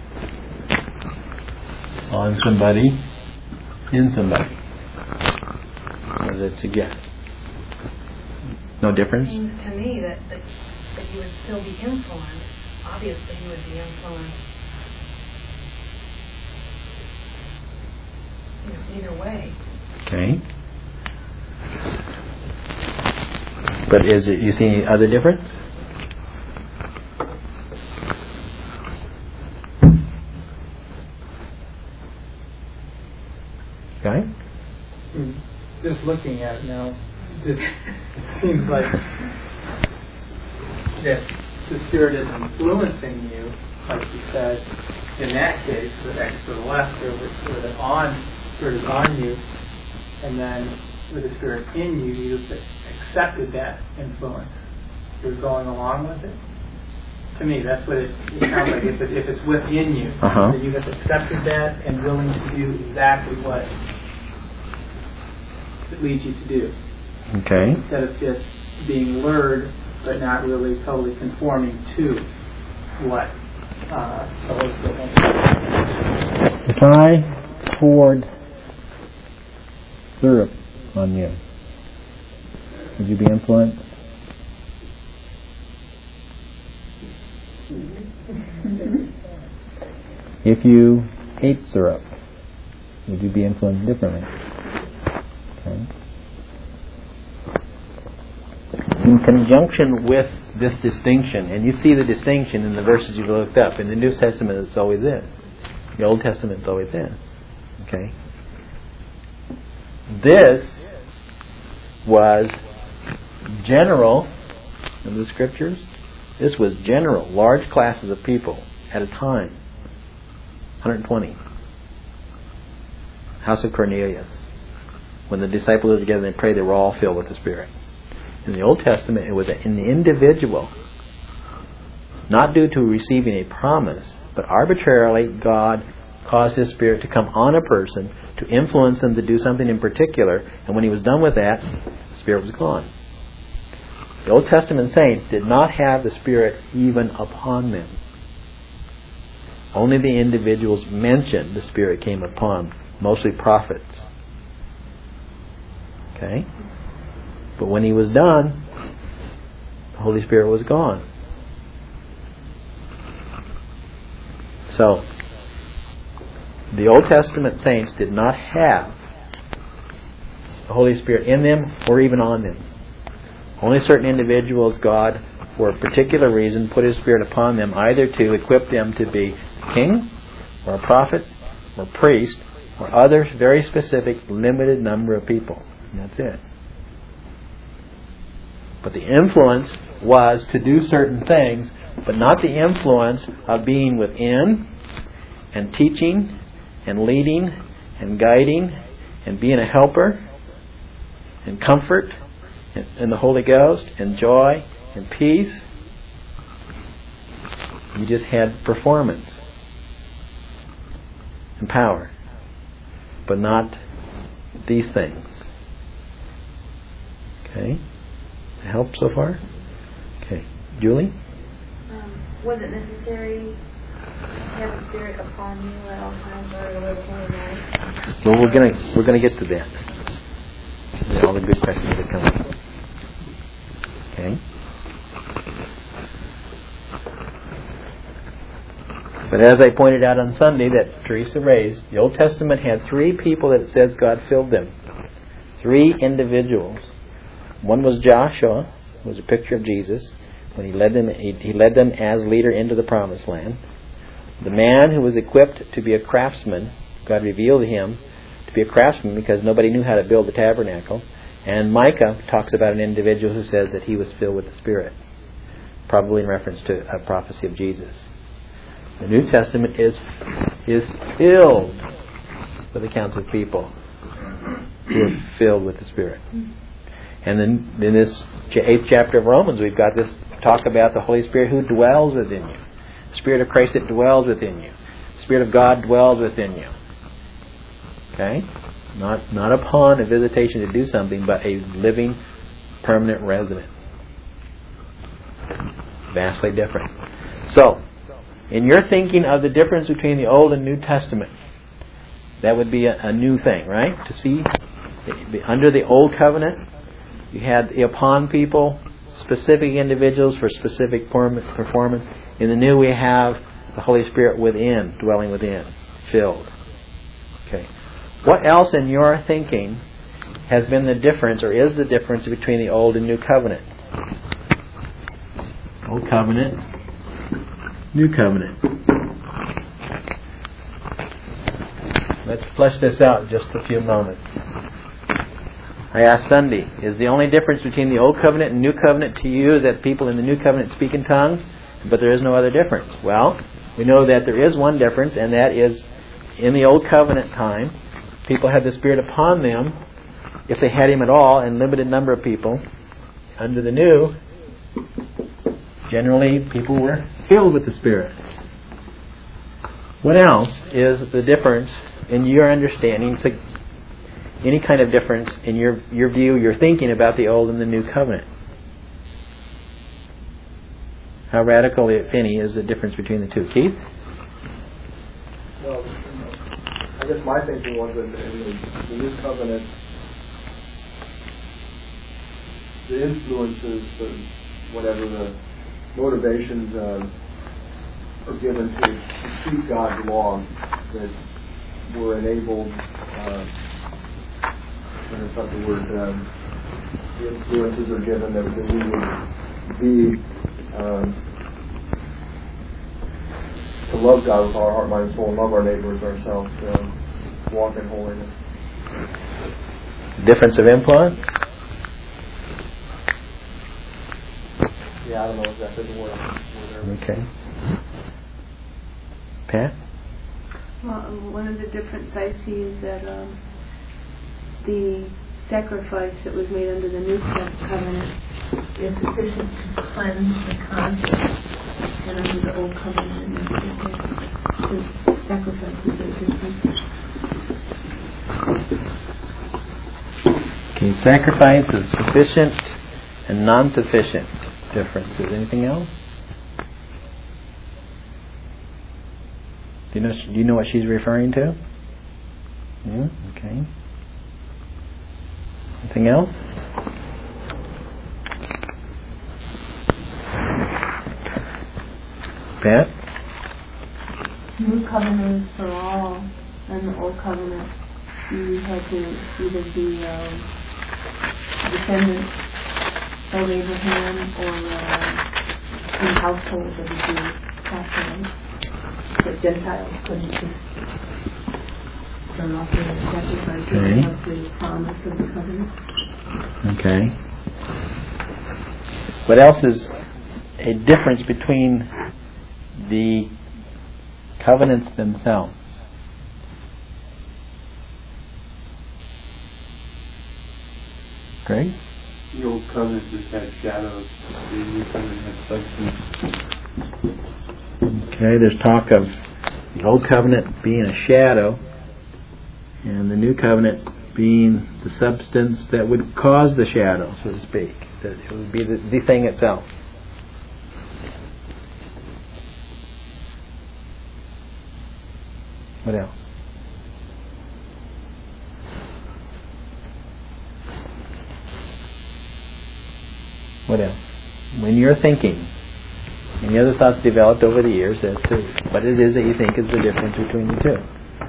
[SPEAKER 1] On somebody, in somebody. What does it suggest? No difference?
[SPEAKER 4] It seems to me that he would still be influenced. Obviously, he would be influenced. Either way.
[SPEAKER 1] Okay. But you see any other difference? Okay.
[SPEAKER 8] Just looking at it now, it seems like that the Spirit is influencing you, like you said, in that case, the X to the left, where the Spirit is on you, and then with the Spirit in you, you just accepted that influence. You're going along with it. To me, that's what it sounds like. If it's within you, that you have accepted that and willing to do exactly what it leads you to do.
[SPEAKER 1] Okay.
[SPEAKER 8] Instead of just being lured, but not really totally conforming to what the Holy Spirit wants.
[SPEAKER 1] If I poured syrup on you, would you be influenced? If you ate syrup, would you be influenced differently? Okay. In conjunction with this distinction, and you see the distinction in the verses you've looked up. In the New Testament, it's always in. The Old Testament, it's always in. Okay. This was general in the Scriptures. This was general, large classes of people at a time. 120. House of Cornelius. When the disciples were together and they prayed, they were all filled with the Spirit. In the Old Testament, it was in the individual, not due to receiving a promise, but arbitrarily God caused His Spirit to come on a person to influence them to do something in particular, and when He was done with that, the Spirit was gone. The Old Testament saints did not have the Spirit even upon them. Only the individuals mentioned the Spirit came upon, mostly prophets. Okay? But when He was done, the Holy Spirit was gone. So, the Old Testament saints did not have the Holy Spirit in them or even on them. Only certain individuals, God, for a particular reason, put His Spirit upon them, either to equip them to be a king, or a prophet, or priest, or other very specific, limited number of people. And that's it. But the influence was to do certain things, but not the influence of being within, and teaching, and leading, and guiding, and being a helper, and comfort, and the Holy Ghost, and joy, and peace. You just had performance and power, but not these things. Okay? Help so far? Okay. Julie?
[SPEAKER 6] Was it necessary to have the Spirit upon you at all times or a little night?
[SPEAKER 1] Well, we're gonna get to that. All the good questions that come up. Okay. But as I pointed out on Sunday that Teresa raised, the Old Testament had 3 people that it says God filled them. 3 individuals. One was Joshua, who was a picture of Jesus. When he led them as leader into the Promised Land. The man who was equipped to be a craftsman, God revealed to him to be a craftsman because nobody knew how to build the tabernacle. And Micah talks about an individual who says that he was filled with the Spirit. probably in reference to a prophecy of Jesus. The New Testament is filled with accounts of people who are filled with the Spirit. And then in this 8th chapter of Romans, we've got this talk about the Holy Spirit who dwells within you. The Spirit of Christ that dwells within you. The Spirit of God dwells within you. Okay? Not upon a visitation to do something, but a living, permanent resident. Vastly different. So, in your thinking of the difference between the Old and New Testament, that would be a new thing, right? To see, under the Old Covenant, you had the upon people, specific individuals for specific performance. In the New, we have the Holy Spirit within, dwelling within, filled. Okay. What else in your thinking has been the difference, or is the difference between the Old and New Covenant? Old Covenant, New Covenant. Let's flesh this out in just a few moments. I asked Sunday, is the only difference between the Old Covenant and New Covenant to you that people in the New Covenant speak in tongues, but there is no other difference? Well, we know that there is one difference, and that is in the Old Covenant time, people had the Spirit upon them, if they had Him at all, and limited number of people. Under the New, generally people were filled with the Spirit. What else is the difference in your understanding, any kind of difference in your view, your thinking about the Old and the New Covenant? How radical, if any, is the difference between the two? Keith?
[SPEAKER 2] Well, I guess my thinking was that in the New Covenant, the influences, whatever the motivations are given to keep God's law, that were enabled, that's not the word, the influences are given that we would be to love God with our heart, mind, and soul, and love our neighbors ourselves, walk in holiness.
[SPEAKER 1] Difference of influence?
[SPEAKER 2] Yeah, I don't know exactly the word.
[SPEAKER 1] Okay. Pat?
[SPEAKER 3] Well, one of the difference I see is that the sacrifice that was made under the New Covenant is sufficient to cleanse the conscience, and under the Old Covenant, the sacrifices are different.
[SPEAKER 1] Okay, sacrifice is sufficient and non-sufficient differences. Anything else? Do you know what she's referring to? Yeah. Okay. Anything else? Pat?
[SPEAKER 3] New Covenant is for all, and the Old Covenant you had to either be descendants of Abraham or in household of the Jews, but Gentiles couldn't just turn off their sacrifice of the promise of the covenant.
[SPEAKER 1] Okay. What else is a difference between the covenants themselves? Greg?
[SPEAKER 5] The Old Covenant just had shadows. The New Covenant had substance.
[SPEAKER 1] Okay, there's talk of the Old Covenant being a shadow and the New Covenant being the substance that would cause the shadow, so to speak. That it would be the thing itself. What else? What else? When you're thinking, any other thoughts developed over the years as to what it is that you think is the difference between the two?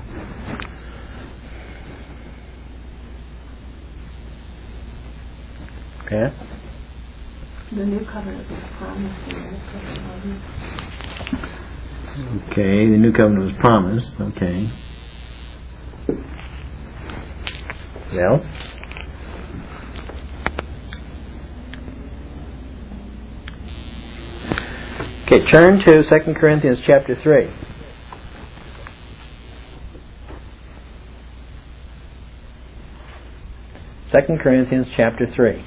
[SPEAKER 1] Pat?
[SPEAKER 3] The New Covenant was promised in the Old Covenant.
[SPEAKER 1] Okay, the New Covenant was promised. Okay. What else? Okay, turn to 2 Corinthians chapter 3. Second Corinthians chapter 3.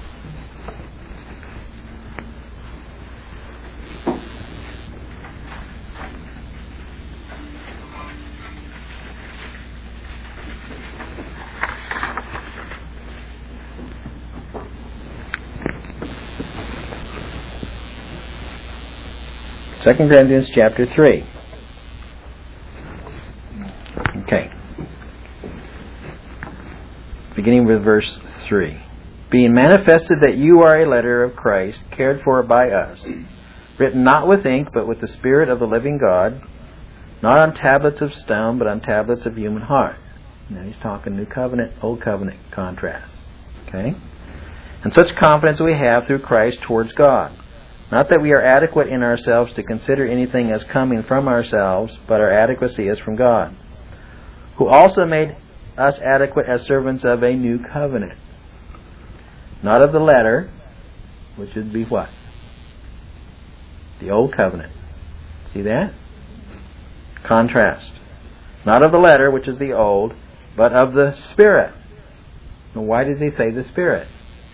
[SPEAKER 1] Second Corinthians chapter 3. Okay. Beginning with verse 3. Being manifested that you are a letter of Christ, cared for by us, written not with ink, but with the Spirit of the living God, not on tablets of stone, but on tablets of human heart. Now he's talking New Covenant, Old Covenant contrast. Okay? And such confidence we have through Christ towards God. Not that we are adequate in ourselves to consider anything as coming from ourselves, but our adequacy is from God, who also made us adequate as servants of a new covenant. Not of the letter, which would be what? The old covenant. See that? Contrast. Not of the letter, which is the old, but of the Spirit. Now, why did he say the Spirit?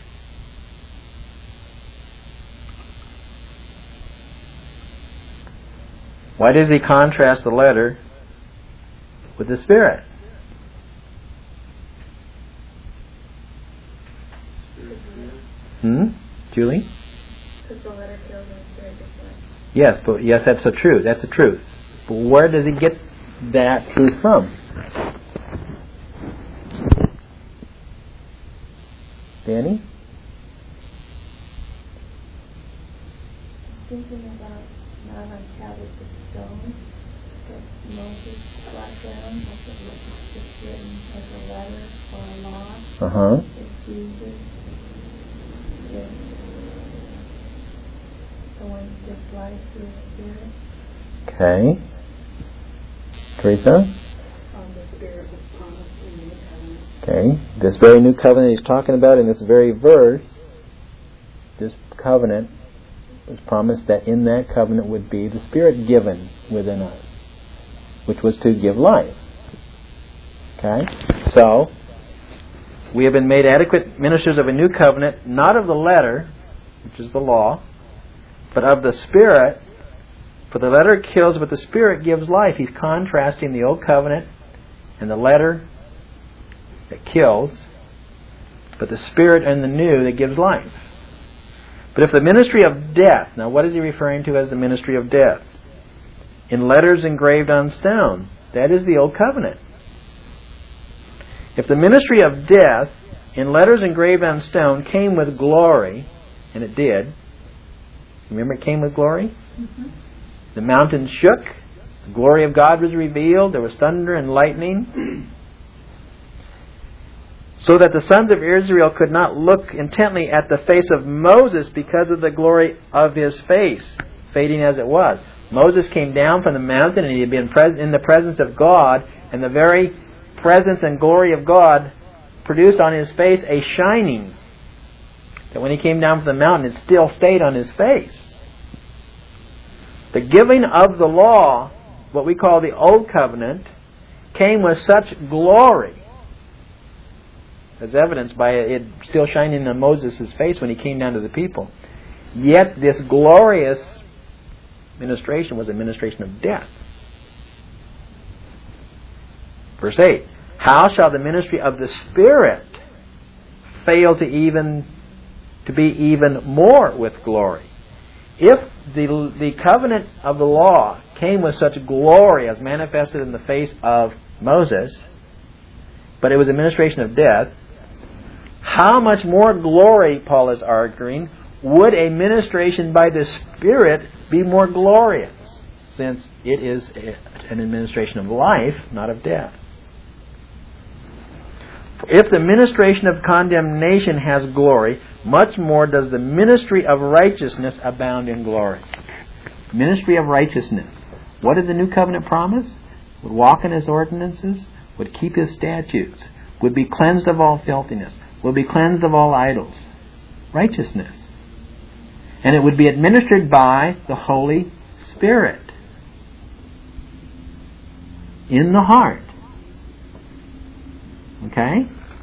[SPEAKER 1] Why does he contrast the letter with the Spirit? Julie?
[SPEAKER 6] Because the letter kills and the Spirit gets life.
[SPEAKER 1] Yes, that's the truth. That's the truth. But where does he get that truth from? Danny?
[SPEAKER 7] Thinking about not on tablets of stone that Moses brought down, like it was just written as a letter or a law. That Jesus is the one who gives life through the Spirit.
[SPEAKER 1] Okay. Teresa?
[SPEAKER 4] The Spirit was promised in the New Covenant.
[SPEAKER 1] Okay. This very new covenant he's talking about in this very verse, this covenant was promised that in that covenant would be the Spirit given within us, which was to give life. Okay? So, we have been made adequate ministers of a new covenant, not of the letter, which is the law, but of the Spirit. For the letter kills, but the Spirit gives life. He's contrasting the old covenant and the letter that kills, but the Spirit and the new that gives life. But if the ministry of death, now what is he referring to as the ministry of death? In letters engraved on stone. That is the old covenant. If the ministry of death in letters engraved on stone came with glory, and it did, remember it came with glory? Mm-hmm. The mountains shook, the glory of God was revealed, there was thunder and lightning, so that the sons of Israel could not look intently at the face of Moses because of the glory of his face, fading as it was. Moses came down from the mountain and he had been in the presence of God, and the very presence and glory of God produced on his face a shining, that when he came down from the mountain it still stayed on his face. The giving of the law, what we call the Old Covenant, came with such glory, as evidenced by it still shining on Moses' face when he came down to the people. Yet this glorious ministration was a ministration of death. Verse 8, how shall the ministry of the Spirit fail to be even more with glory? If the covenant of the law came with such glory as manifested in the face of Moses, but it was a ministration of death, how much more glory, Paul is arguing, would a ministration by the Spirit be more glorious, since it is an administration of life, not of death? If the ministration of condemnation has glory, much more does the ministry of righteousness abound in glory. Ministry of righteousness. What did the new covenant promise? Would walk in his ordinances, would keep his statutes, would be cleansed of all filthiness, would be cleansed of all idols. Righteousness. And it would be administered by the Holy Spirit in the heart. Okay?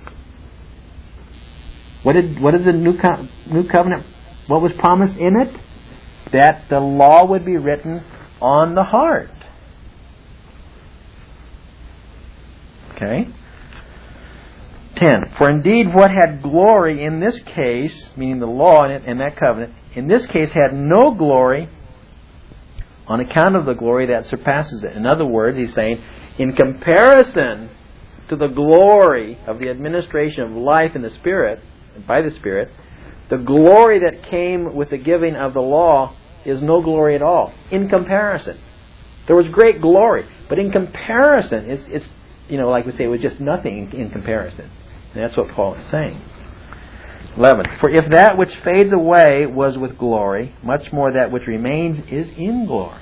[SPEAKER 1] What is the new covenant? What was promised in it? That the law would be written on the heart. Okay? 10. For indeed what had glory in this case, meaning the law and that covenant, in this case had no glory on account of the glory that surpasses it. In other words, he's saying, in comparison to the glory of the administration of life in the Spirit, by the Spirit, the glory that came with the giving of the law is no glory at all. In comparison. There was great glory, but in comparison, it's like we say, it was just nothing in comparison. And that's what Paul is saying. 11. For if that which fades away was with glory, much more that which remains is in glory.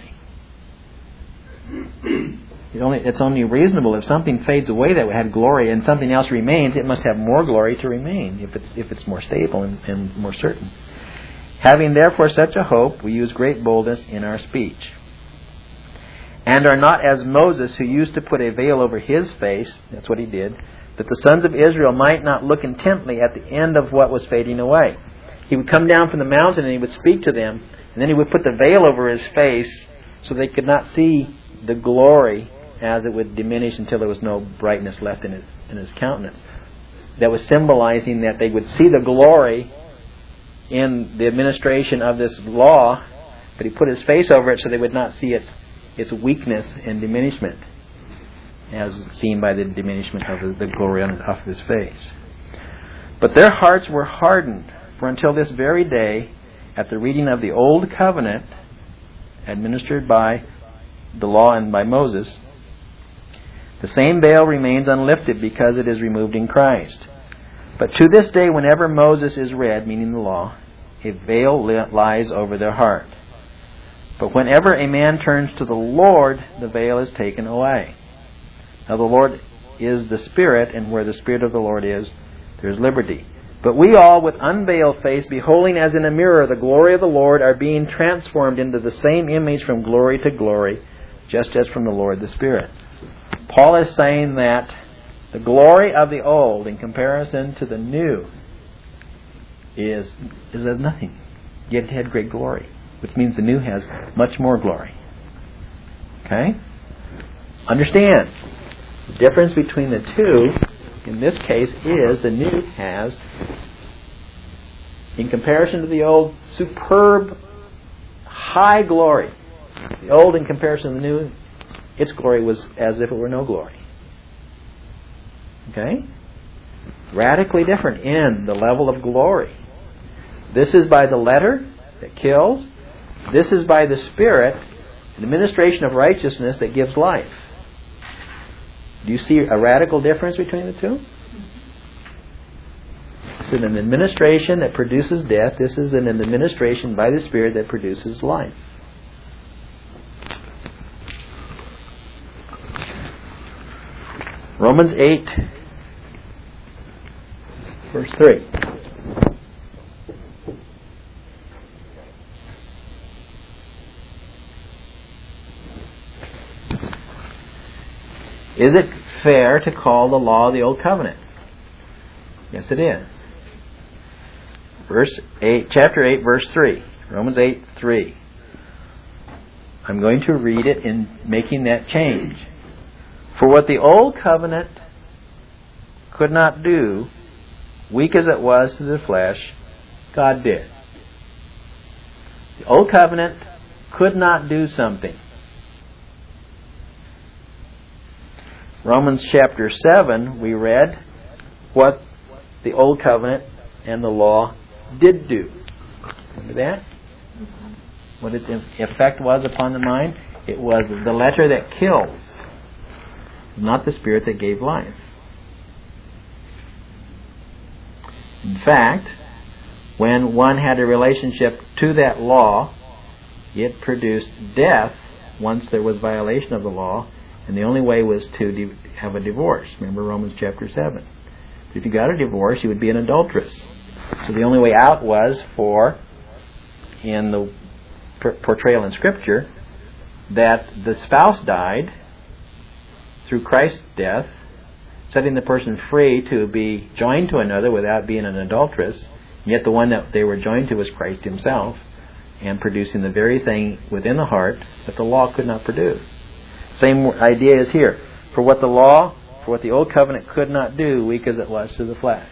[SPEAKER 1] It's only reasonable if something fades away that had glory and something else remains, it must have more glory to remain if it's more stable and more certain. Having therefore such a hope, we use great boldness in our speech. And are not as Moses, who used to put a veil over his face, that's what he did, that the sons of Israel might not look intently at the end of what was fading away. He would come down from the mountain and he would speak to them, and then he would put the veil over his face so they could not see the glory as it would diminish until there was no brightness left in his countenance. That was symbolizing that they would see the glory in the administration of this law, but he put his face over it so they would not see its weakness and diminishment, as seen by the diminishment of the glory off of his face. But their hearts were hardened, for until this very day, at the reading of the old covenant, administered by the law and by Moses, the same veil remains unlifted because it is removed in Christ. But to this day, whenever Moses is read, meaning the law, a veil lies over their heart. But whenever a man turns to the Lord, the veil is taken away. Now the Lord is the Spirit, and where the Spirit of the Lord is, there is liberty. But we all, with unveiled face, beholding as in a mirror the glory of the Lord, are being transformed into the same image from glory to glory, just as from the Lord the Spirit. Paul is saying that the glory of the old in comparison to the new is as nothing. Yet it had great glory, which means the new has much more glory. Okay? Understand, the difference between the two, in this case, is the new has, in comparison to the old, superb, high glory. The old, in comparison to the new, its glory was as if it were no glory. Okay? Radically different in the level of glory. This is by the letter that kills. This is by the Spirit, the administration of righteousness that gives life. Do you see a radical difference between the two? This is an administration that produces death. This is an administration by the Spirit that produces life. Romans 8, verse 3. Is it fair to call the law the Old Covenant? Yes, it is. Chapter 8, verse 3. Romans 8, 3. I'm going to read it in making that change. For what the Old Covenant could not do, weak as it was to the flesh, God did. The Old Covenant could not do something. Romans chapter 7, we read what the Old Covenant and the law did do. Remember that? What its effect was upon the mind? It was the letter that kills, not the Spirit that gave life. In fact, when one had a relationship to that law, it produced death once there was violation of the law, and the only way was to have a divorce. Remember Romans chapter 7. If you got a divorce, you would be an adulteress. So the only way out was for in the portrayal in Scripture that the spouse died through Christ's death, setting the person free to be joined to another without being an adulteress, and yet the one that they were joined to was Christ Himself, and producing the very thing within the heart that the law could not produce. Same idea is here. For what the old covenant could not do, weak as it was to the flesh.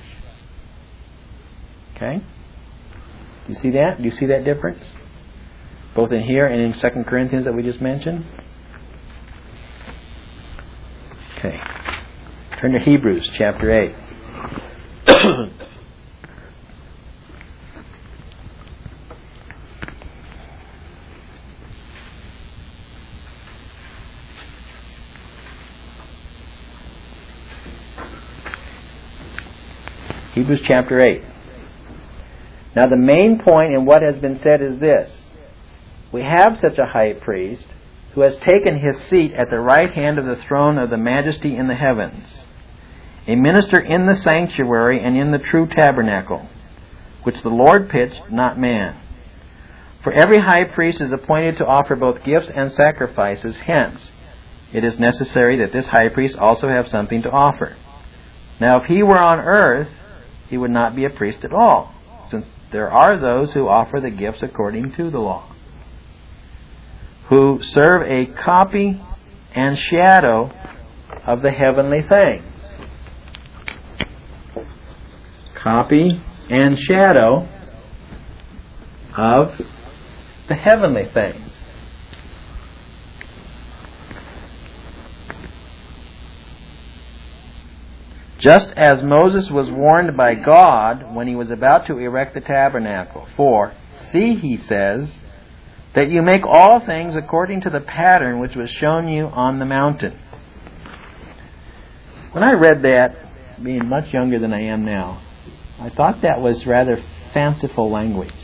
[SPEAKER 1] Okay? Do you see that? Do you see that difference? Both in here and in 2 Corinthians that we just mentioned? Okay. Turn to Hebrews chapter 8. Hebrews chapter 8. Now the main point in what has been said is this. We have such a high priest who has taken his seat at the right hand of the throne of the majesty in the heavens, a minister in the sanctuary and in the true tabernacle, which the Lord pitched, not man. For every high priest is appointed to offer both gifts and sacrifices, hence it is necessary that this high priest also have something to offer. Now if he were on earth, he would not be a priest at all, since there are those who offer the gifts according to the law, who serve a copy and shadow of the heavenly things. Copy and shadow of the heavenly things. Just as Moses was warned by God when he was about to erect the tabernacle. For, see, he says, that you make all things according to the pattern which was shown you on the mountain. When I read that, being much younger than I am now, I thought that was rather fanciful language.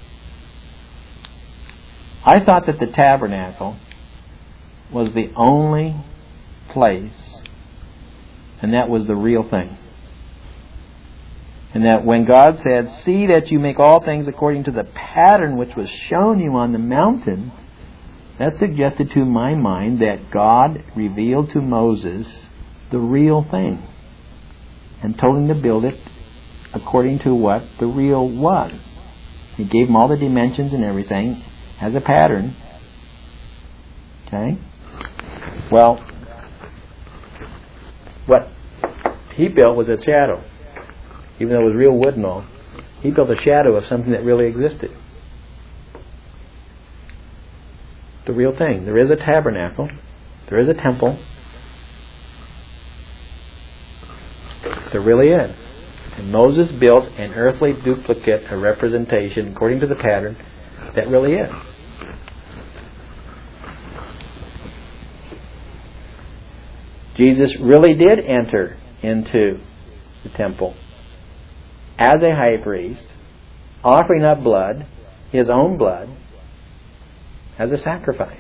[SPEAKER 1] I thought that the tabernacle was the only place, and that was the real thing. And that when God said, see that you make all things according to the pattern which was shown you on the mountain, that suggested to my mind that God revealed to Moses the real thing and told him to build it according to what the real was. He gave him all the dimensions and everything as a pattern. Okay? Well, what he built was a shadow. Even though it was real wood and all, he built a shadow of something that really existed. The real thing. There is a tabernacle. There is a temple. There really is. And Moses built an earthly duplicate, a representation, according to the pattern, that really is. Jesus really did enter into the temple as a high priest, offering up blood, his own blood, as a sacrifice.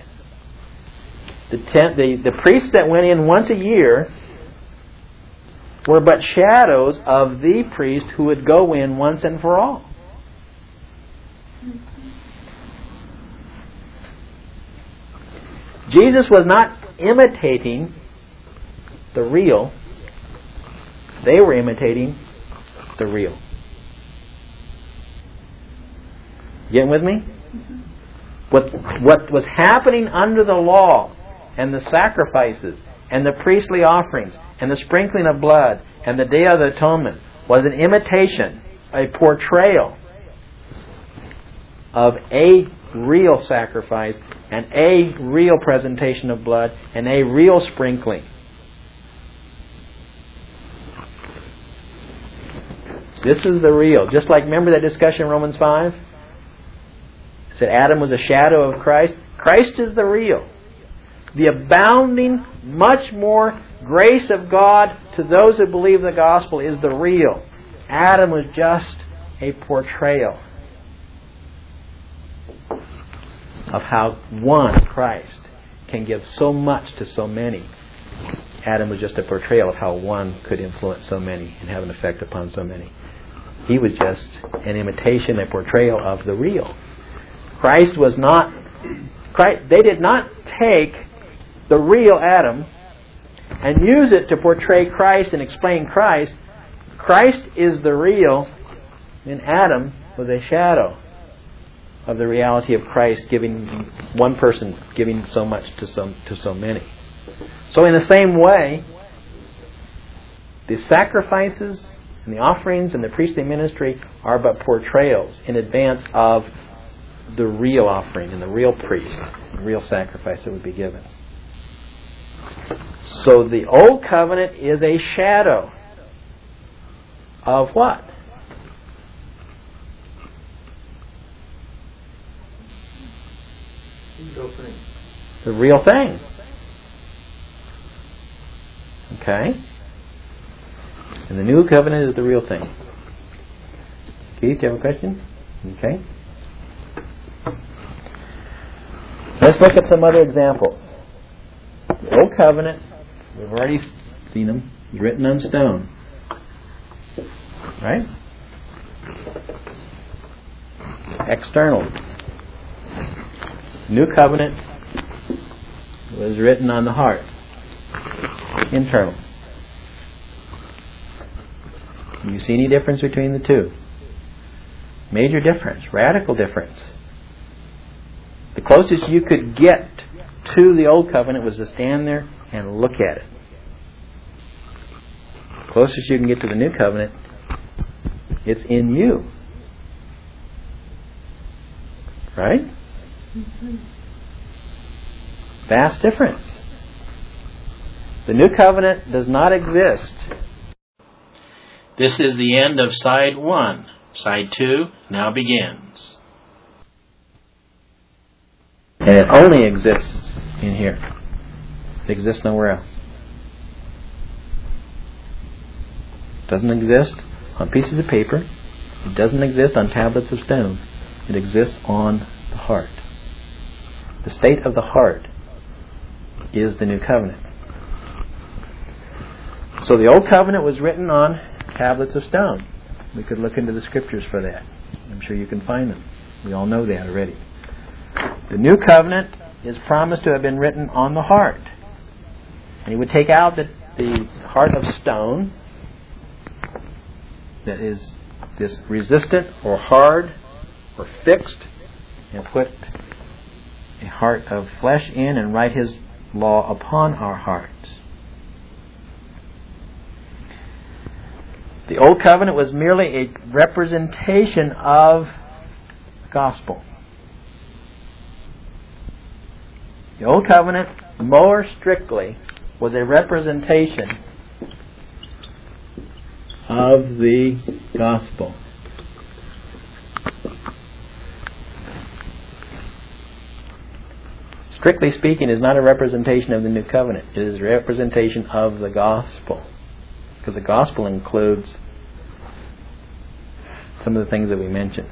[SPEAKER 1] The priests that went in once a year were but shadows of the priest who would go in once and for all. Jesus was not imitating the real. They were imitating the real. Getting with me? What was happening under the law and the sacrifices and the priestly offerings and the sprinkling of blood and the Day of the Atonement was an imitation, a portrayal of a real sacrifice and a real presentation of blood and a real sprinkling. This is the real. Just like, remember that discussion in Romans 5? It said Adam was a shadow of Christ. Christ is the real. The abounding, much more grace of God to those who believe the gospel is the real. Adam was just a portrayal of how one, Christ, can give so much to so many. Adam was just a portrayal of how one could influence so many and have an effect upon so many. He was just an imitation, a portrayal of the real. They did not take the real Adam and use it to portray Christ and explain Christ. Christ is the real, and Adam was a shadow of the reality of Christ, giving one person, giving so much to so many. So in the same way, the sacrifices and the offerings and the priestly ministry are but portrayals in advance of the real offering and the real priest, the real sacrifice that would be given. So the Old Covenant is a shadow of what? The real thing. Okay? And the New Covenant is the real thing. Keith, do you have a question? Okay. Let's look at some other examples. The Old Covenant, we've already seen them, is written on stone. Right? External. New Covenant was written on the heart. Internal. Do you see any difference between the two? Major difference, radical difference. The closest you could get to the Old Covenant was to stand there and look at it. The closest you can get to the New Covenant, it's in you. Right? Mm-hmm. Vast difference. The New Covenant does not exist. This is the end of side 1. Side 2 now begins. And it only exists in here. It exists nowhere else. It doesn't exist on pieces of paper. It doesn't exist on tablets of stone. It exists on the heart. The state of the heart is the New Covenant. So the Old Covenant was written on tablets of stone. We could look into the Scriptures for that. I'm sure you can find them. We all know that already. The New Covenant is promised to have been written on the heart. And he would take out the heart of stone that is this resistant or hard or fixed, and put a heart of flesh in and write his law upon our hearts. The Old Covenant was merely a representation of the gospel. The Old Covenant, more strictly, was a representation of the gospel. Strictly speaking, is not a representation of the New Covenant. It is a representation of the gospel. Because the gospel includes some of the things that we mentioned.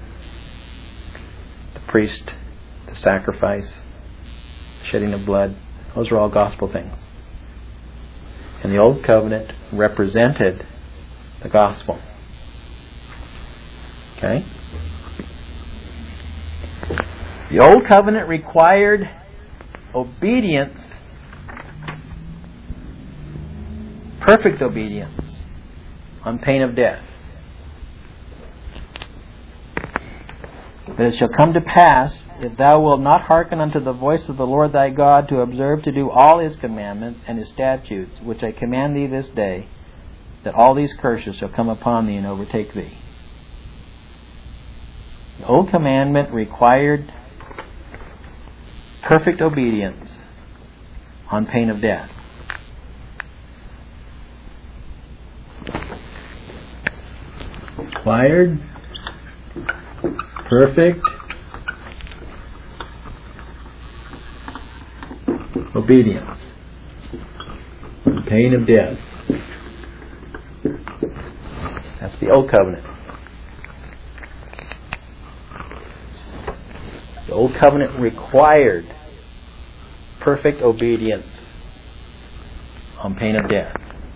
[SPEAKER 1] The priest, the sacrifice, the shedding of blood. Those are all gospel things. And the Old Covenant represented the gospel. Okay? The Old Covenant required obedience, perfect obedience, on pain of death. But it shall come to pass, if thou wilt not hearken unto the voice of the Lord thy God, to observe to do all his commandments and his statutes, which I command thee this day, that all these curses shall come upon thee and overtake thee. The Old Commandment required perfect obedience on pain of death. Required perfect obedience on pain of death. That's the Old Covenant. The Old Covenant required perfect obedience on pain of death.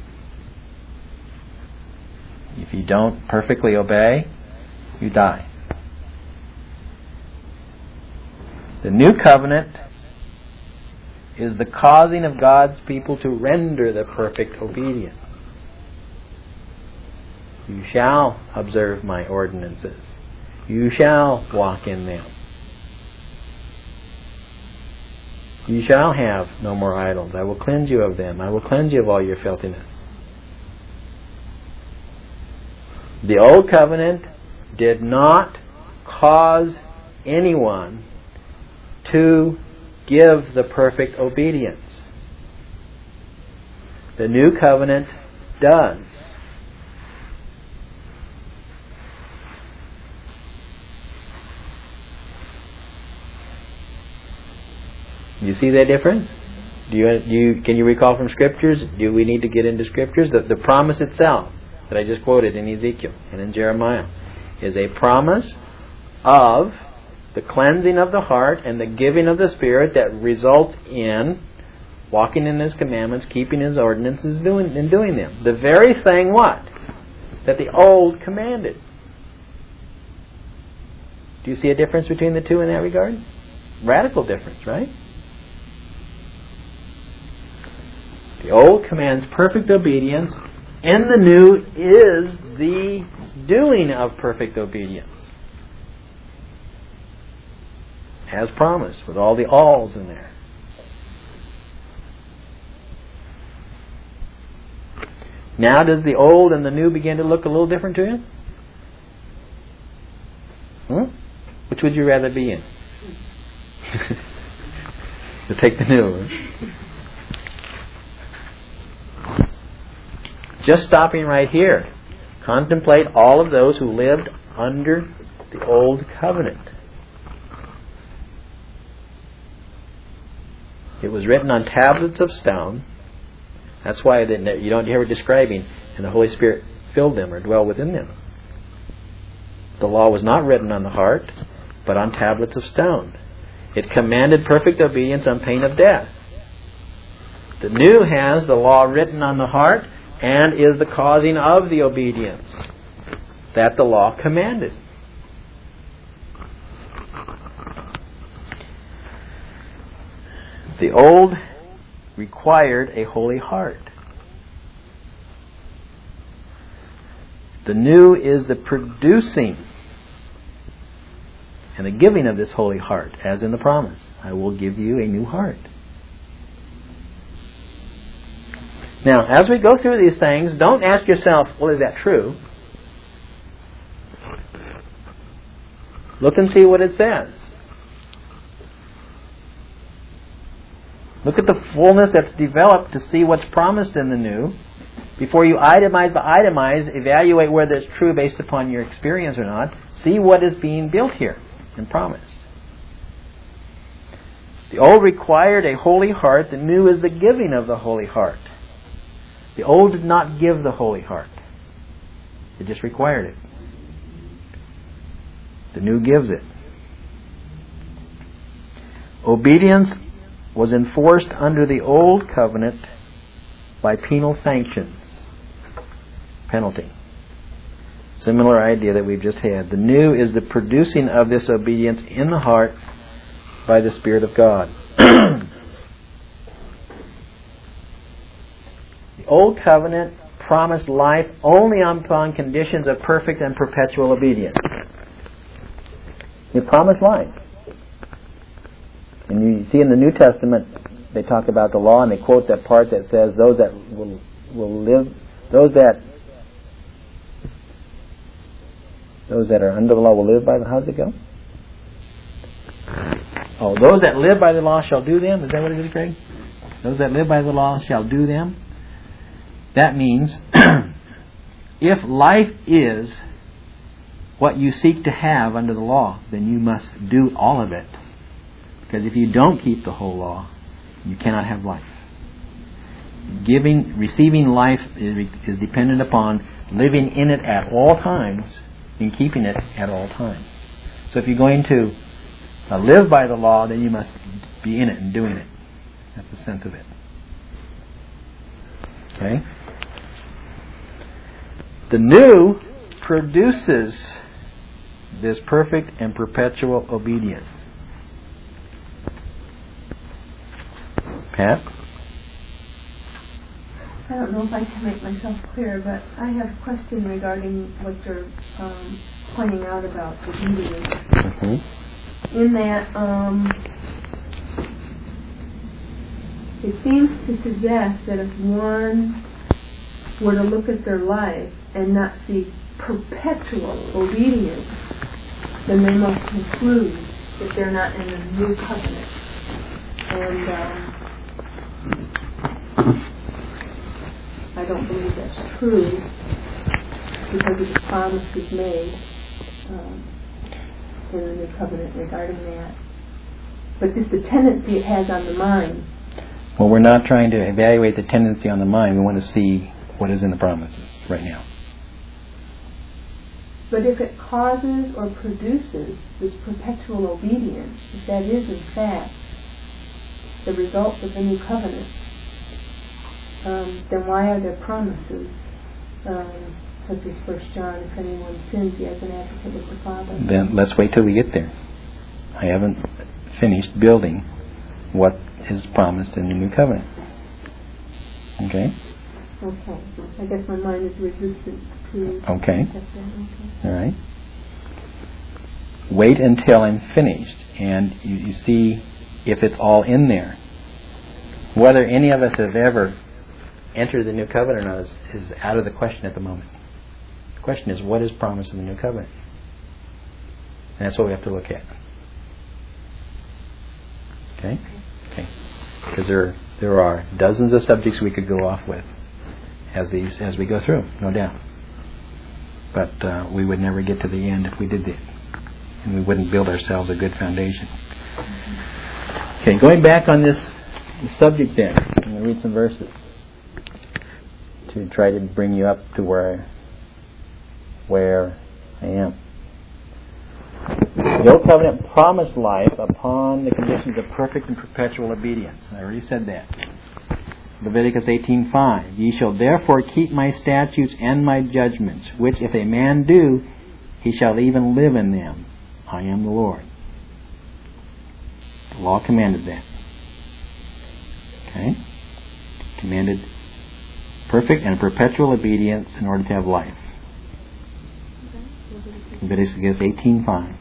[SPEAKER 1] If you don't perfectly obey, you die. The new covenant is the causing of God's people to render the perfect obedience. You shall observe my ordinances. You shall walk in them. You shall have no more idols. I will cleanse you of them. I will cleanse you of all your filthiness. The old covenant did not cause anyone to give the perfect obedience. The new covenant does. You see that difference? Can you recall from Scriptures? Do we need to get into Scriptures? The promise itself that I just quoted in Ezekiel and in Jeremiah is a promise of the cleansing of the heart and the giving of the Spirit that results in walking in His commandments, keeping His ordinances, and doing them. The very thing what? That the old commanded. Do you see a difference between the two in that regard? Radical difference, right? The old commands perfect obedience, and the new is the doing of perfect obedience. As promised, with all the alls in there. Now does the old and the new begin to look a little different to you? Which would you rather be in? To take the new. Just stopping right here. Contemplate all of those who lived under the old covenant. It was written on tablets of stone. That's why you don't hear it describing, and the Holy Spirit filled them or dwelled within them. The law was not written on the heart, but on tablets of stone. It commanded perfect obedience on pain of death. The new has the law written on the heart and is the causing of the obedience that the law commanded. The old required a holy heart. The new is the producing and the giving of this holy heart, as in the promise. I will give you a new heart. Now, as we go through these things, don't ask yourself, well, is that true? Look and see what it says. Look at the fullness that's developed to see what's promised in the new. Before you itemize by itemize, evaluate whether it's true based upon your experience or not. See what is being built here and promised. The old required a holy heart. The new is the giving of the holy heart. The old did not give the holy heart. It just required it. The new gives it. Obedience was enforced under the old covenant by penal sanctions. Penalty. Similar idea that we've just had. The new is the producing of this obedience in the heart by the Spirit of God. The old covenant promised life only upon conditions of perfect and perpetual obedience. It promised life. And you see in the New Testament, they talk about the law, and they quote that part that says, those that will live, those that are under the law will live by the, how's it go? Oh, those that live by the law shall do them. Is that what it is, Greg? Those that live by the law shall do them. That means, if life is what you seek to have under the law, then you must do all of it. Because if you don't keep the whole law, you cannot have life. Receiving life is dependent upon living in it at all times and keeping it at all times. So if you're going to live by the law, then you must be in it and doing it. That's the sense of it. Okay? The new produces this perfect and perpetual obedience. Pat?
[SPEAKER 3] I don't know if I can make myself clear, but I have a question regarding what you're pointing out about obedience.
[SPEAKER 1] Mm-hmm.
[SPEAKER 3] In that, it seems to suggest that if one were to look at their life and not see perpetual obedience, then they must conclude that they're not in the new covenant. And I don't believe that's true because of the promises made in the new covenant regarding that. But just the tendency it has on the mind.
[SPEAKER 1] Well, we're not trying to evaluate the tendency on the mind. We want to see what is in the promises right now.
[SPEAKER 3] But if it causes or produces this perpetual obedience, if that is in fact the result of the new covenant, then why are there promises such as 1 John, if anyone sins, he has an advocate with the Father?
[SPEAKER 1] Then let's wait till we get there. I haven't finished building what is promised in the new covenant. Okay?
[SPEAKER 3] Okay. I guess my mind is resistant to...
[SPEAKER 1] Okay. All right. Wait until I'm finished, and you see if it's all in there. Whether any of us have ever entered the new covenant or not is out of the question at the moment. The question is, what is promised in the new covenant? And that's what we have to look at. Okay? Okay. Because there are dozens of subjects we could go off with as we go through, no doubt. But we would never get to the end if we did that. And we wouldn't build ourselves a good foundation. Okay, going back on this subject then, I'm going to read some verses to try to bring you up to where I am. The Old Covenant promised life upon the conditions of perfect and perpetual obedience. I already said that. Leviticus 18:5. Ye shall therefore keep my statutes and my judgments, which if a man do, he shall even live in them. I am the Lord. The law commanded that. Okay? Commanded perfect and perpetual obedience in order to have life. Leviticus 18:5.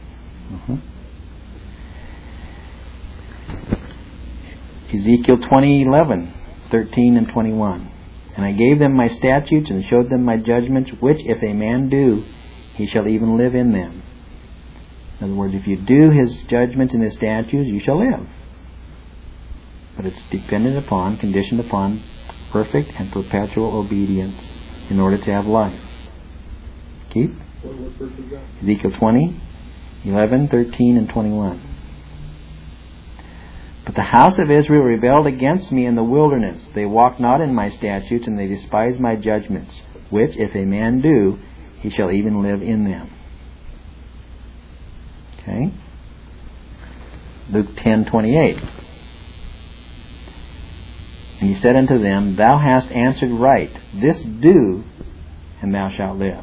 [SPEAKER 1] Ezekiel 20:11, 13 and 21. And I gave them my statutes and showed them my judgments, which if a man do, he shall even live in them. In other words, if you do his judgments and his statutes, you shall live. But it's dependent upon, conditioned upon perfect and perpetual obedience in order to have life. Keep? Ezekiel 20:11, 13 and 21. But the house of Israel rebelled against me in the wilderness. They walked not in my statutes, and they despised my judgments, which if a man do, he shall even live in them. Okay? Luke 10:28. And he said unto them, Thou hast answered right. This do, and thou shalt live.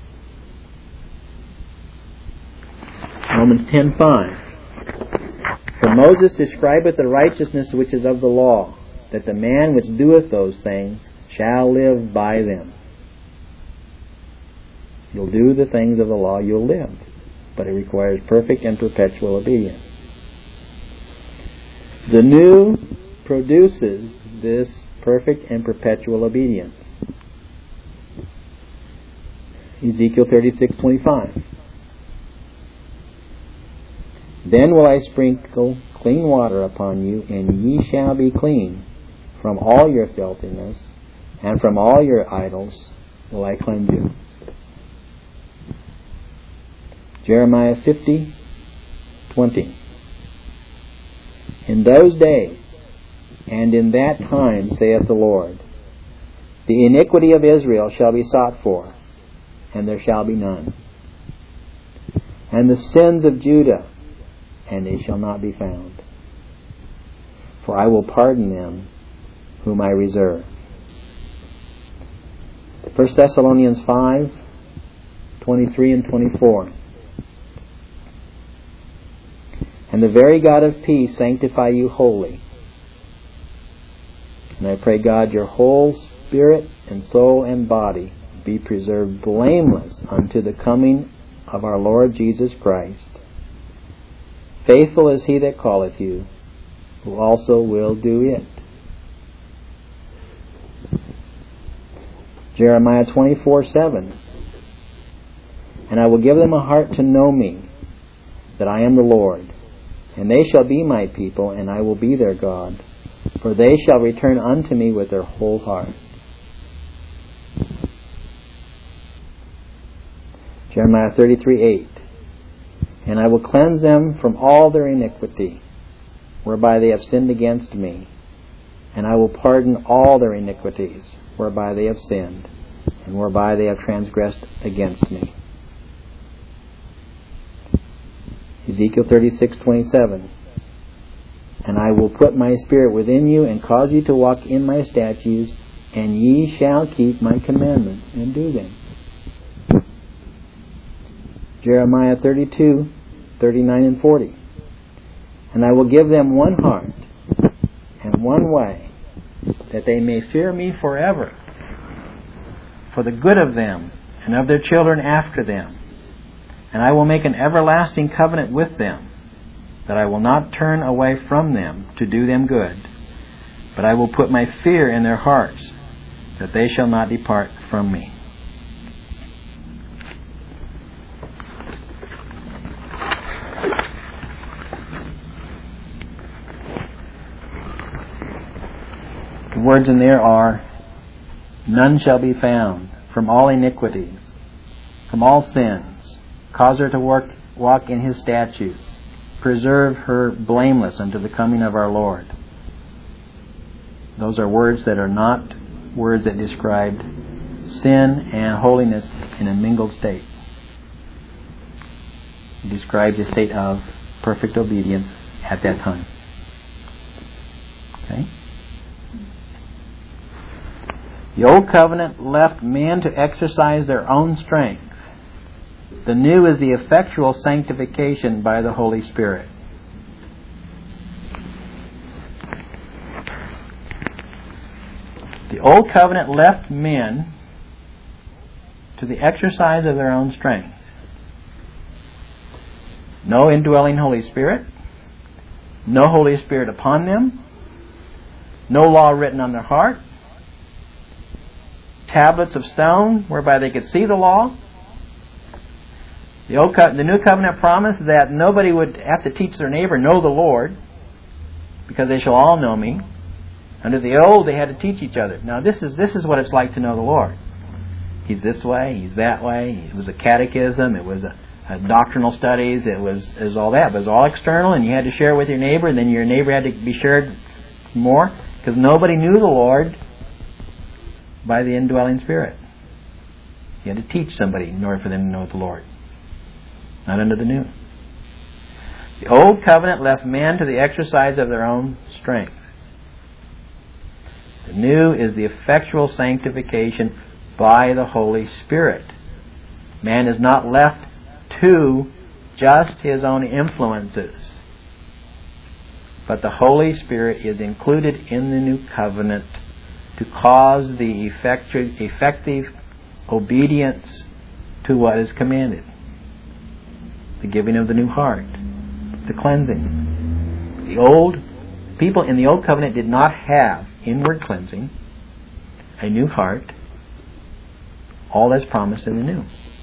[SPEAKER 1] Romans 10:5. For Moses describeth the righteousness which is of the law, that the man which doeth those things shall live by them. You'll do the things of the law, you'll live. But it requires perfect and perpetual obedience. The new produces this perfect and perpetual obedience. Ezekiel 36:25. Then will I sprinkle clean water upon you, and ye shall be clean. From all your filthiness, and from all your idols will I cleanse you. Jeremiah 50:20. In those days, and in that time, saith the Lord, the iniquity of Israel shall be sought for, and there shall be none. And the sins of Judah, and they shall not be found. For I will pardon them whom I reserve. 1 Thessalonians 5:23 and 24. And the very God of peace sanctify you wholly. And I pray, God, your whole spirit and soul and body be preserved blameless unto the coming of our Lord Jesus Christ. Faithful is he that calleth you, who also will do it. Jeremiah 24:7. And I will give them a heart to know me, that I am the Lord. And they shall be my people, and I will be their God. For they shall return unto me with their whole heart. Jeremiah 33:8. And I will cleanse them from all their iniquity, whereby they have sinned against me. And I will pardon all their iniquities, whereby they have sinned, and whereby they have transgressed against me. Ezekiel 36:27. And I will put my spirit within you, and cause you to walk in my statutes, and ye shall keep my commandments, and do them. Jeremiah 32:39 and 40. And I will give them one heart, and one way, that they may fear me forever, for the good of them, and of their children after them. And I will make an everlasting covenant with them, that I will not turn away from them to do them good, but I will put my fear in their hearts, that they shall not depart from me. The words in there are, none shall be found from all iniquities, from all sins. Cause her to walk in his statutes. Preserve her blameless unto the coming of our Lord. Those are words that are not words that describe sin and holiness in a mingled state. It describes a state of perfect obedience at that time. Okay? The old covenant left men to exercise their own strength. The new is the effectual sanctification by the Holy Spirit. The old covenant left men to the exercise of their own strength. No indwelling Holy Spirit, no Holy Spirit upon them, no law written on their heart, tablets of stone whereby they could see the law. The new covenant promised that nobody would have to teach their neighbor, know the Lord, because they shall all know me. Under the old, they had to teach each other. Now, this is what it's like to know the Lord. He's this way, he's that way. It was a catechism, it was a doctrinal studies, it was all that. But it was all external, and you had to share it with your neighbor, and then your neighbor had to be shared more, because nobody knew the Lord by the indwelling Spirit. You had to teach somebody in order for them to know the Lord. Not under the new. The old covenant left man to the exercise of their own strength. The new is the effectual sanctification by the Holy Spirit. Man is not left to just his own influences, but the Holy Spirit is included in the new covenant to cause the effective obedience to what is commanded. The giving of the new heart, the cleansing. The old people in the old covenant did not have inward cleansing, a new heart, all that's promised in the new.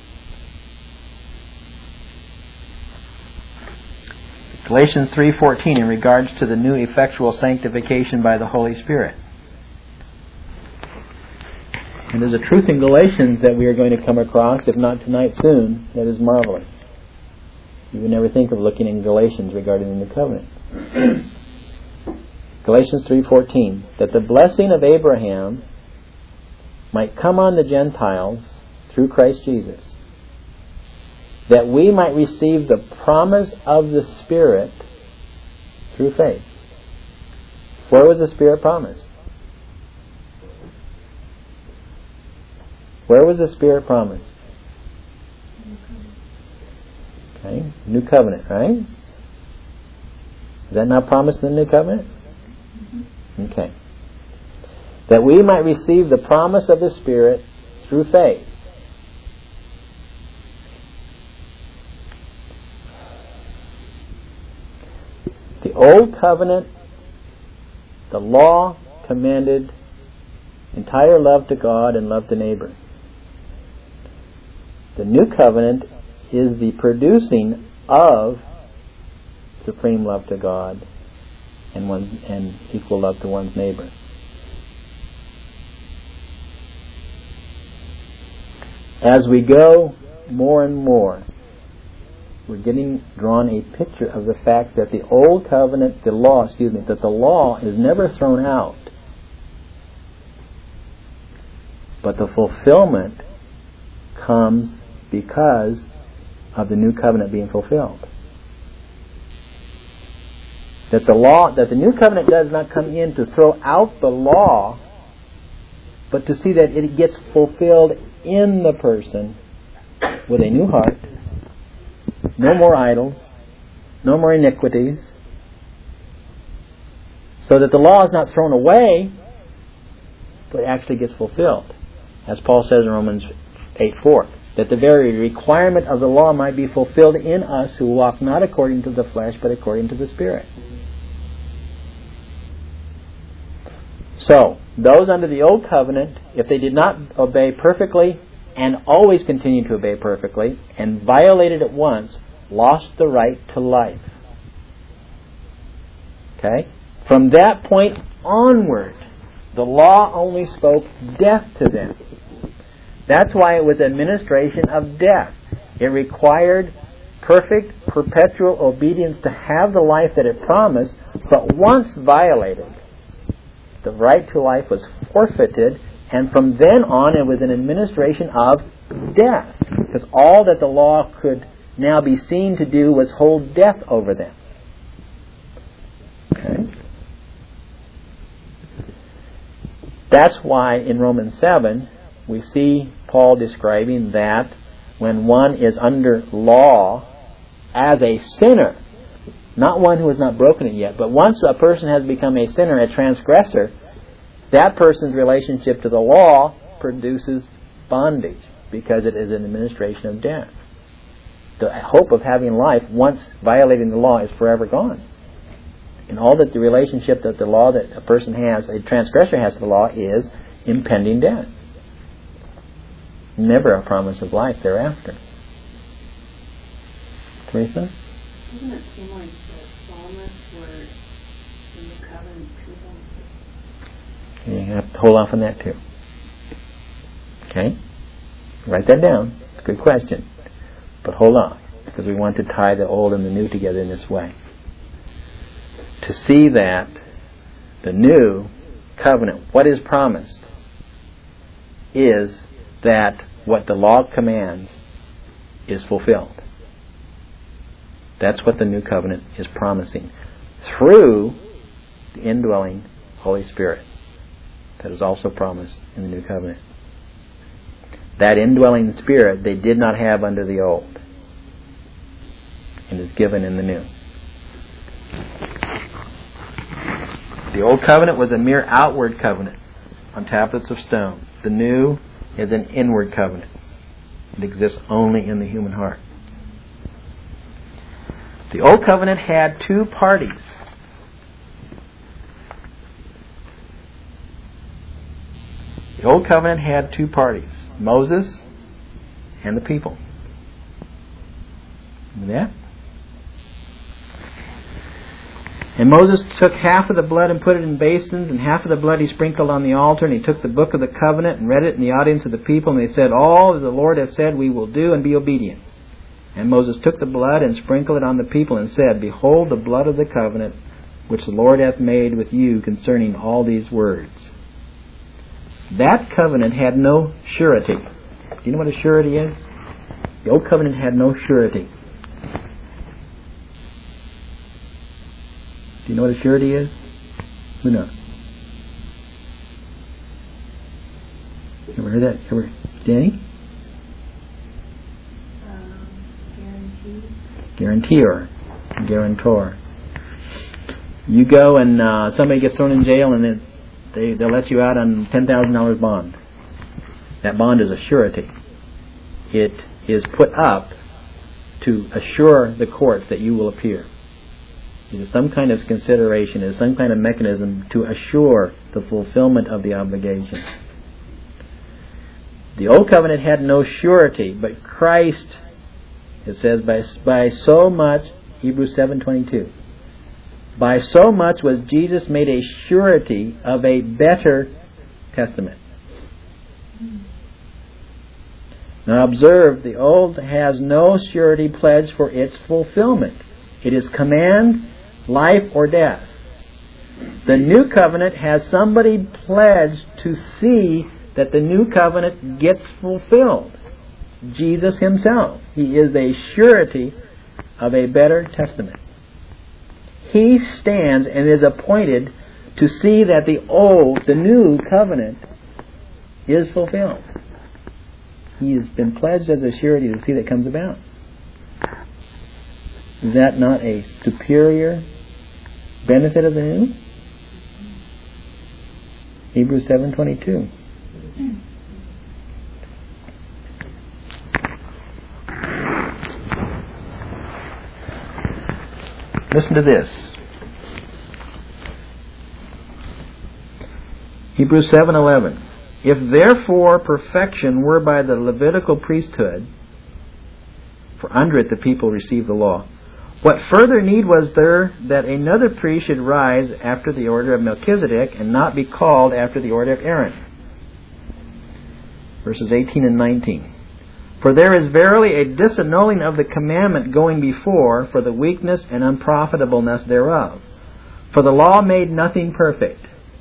[SPEAKER 1] Galatians 3:14 in regards to the new effectual sanctification by the Holy Spirit. And there's a truth in Galatians that we are going to come across, if not tonight, soon, that is marvelous. You would never think of looking in Galatians regarding the new covenant. Galatians 3:14, that the blessing of Abraham might come on the Gentiles through Christ Jesus, that we might receive the promise of the Spirit through faith. Where was the Spirit promised? Where was the Spirit promised? Okay, New Covenant, right? Is that not promised in the New Covenant? Okay. that we might receive the promise of the Spirit through faith. The Old Covenant, the law commanded entire love to God and love to neighbor. The New Covenant is the producing of supreme love to God and equal love to one's neighbor. As we go more and more, we're getting drawn a picture of the fact that the Old Covenant, that the law is never thrown out, but the fulfillment comes because of the New Covenant being fulfilled. That the New Covenant does not come in to throw out the law, but to see that it gets fulfilled in the person with a new heart, no more idols, no more iniquities, so that the law is not thrown away, but actually gets fulfilled. As Paul says in Romans 8:4, that the very requirement of the law might be fulfilled in us who walk not according to the flesh, but according to the Spirit. So, those under the Old Covenant, if they did not obey perfectly and always continued to obey perfectly and violated it once, lost the right to life. Okay? From that point onward, the law only spoke death to them. That's why it was administration of death. It required perfect, perpetual obedience to have the life that it promised, but once violated, the right to life was forfeited, and from then on it was an administration of death, because all that the law could now be seen to do was hold death over them. Okay? That's why in Romans 7 we see Paul describing that when one is under law as a sinner, not one who has not broken it yet, but once a person has become a sinner, a transgressor, that person's relationship to the law produces bondage, because it is an administration of death. The hope of having life, once violating the law, is forever gone. And all that the relationship that the law that a person has, a transgressor has to the law, is impending death. Never a promise of life thereafter. Teresa?
[SPEAKER 4] Doesn't it seem like the psalmists were in the covenant people?
[SPEAKER 1] You have to hold off on that too. Okay? Write that down. It's a good question. But hold on, because we want to tie the old and the new together in this way. To see that the new covenant, what is promised, is that what the law commands is fulfilled. That's what the new covenant is promising through the indwelling Holy Spirit that is also promised in the new covenant. That indwelling Spirit they did not have under the old, and is given in the new. The old covenant was a mere outward covenant on tablets of stone. The new is an inward covenant. It exists only in the human heart. The old covenant had two parties. The old covenant had two parties, Moses and the people. Remember that? And Moses took half of the blood and put it in basins, and half of the blood he sprinkled on the altar, and he took the book of the covenant and read it in the audience of the people, and they said, "All that the Lord hath said we will do, and be obedient." And Moses took the blood and sprinkled it on the people and said, "Behold the blood of the covenant which the Lord hath made with you concerning all these words." That covenant had no surety. Do you know what a surety is? The old covenant had no surety. Do you know what a surety is? Who knows? Ever heard that? Ever? Danny? Guarantee or guarantor. You go and somebody gets thrown in jail, and they'll let you out on $10,000 bond. That bond is a surety. It is put up to assure the courts that you will appear. It is some kind of consideration, it is some kind of mechanism to assure the fulfillment of the obligation. The Old Covenant had no surety, but Christ, it says, by so much, Hebrews 7:22, by so much was Jesus made a surety of a better testament. Now observe, the Old has no surety pledge for its fulfillment. It is command, life or death. The New Covenant has somebody pledged to see that the New Covenant gets fulfilled. Jesus Himself. He is a surety of a better testament. He stands and is appointed to see that the New Covenant is fulfilled. He has been pledged as a surety to see that comes about. Is that not a superior benefit of the new? Hebrews 7:22. Listen to this. Hebrews 7:11. If therefore perfection were by the Levitical priesthood, for under it the people received the law, what further need was there that another priest should rise after the order of Melchizedek and not be called after the order of Aaron? Verses 18 and 19. For there is verily a disannulling of the commandment going before for the weakness and unprofitableness thereof. For the law made nothing perfect.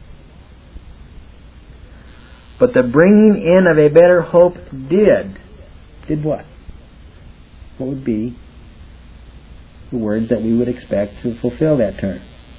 [SPEAKER 1] But the bringing in of a better hope did what? What would be the words that we would expect to fulfill that term?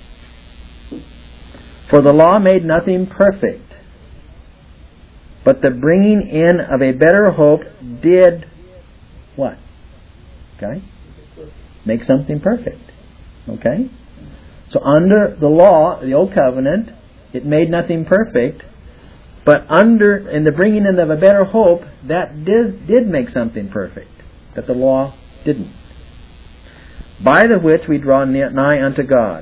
[SPEAKER 1] For the law made nothing perfect. But the bringing in of a better hope did what? Okay? Make something perfect. Okay? So under the law, the Old Covenant, it made nothing perfect. But in the bringing in of a better hope, that did make something perfect, that the law didn't. By the which we draw nigh unto God.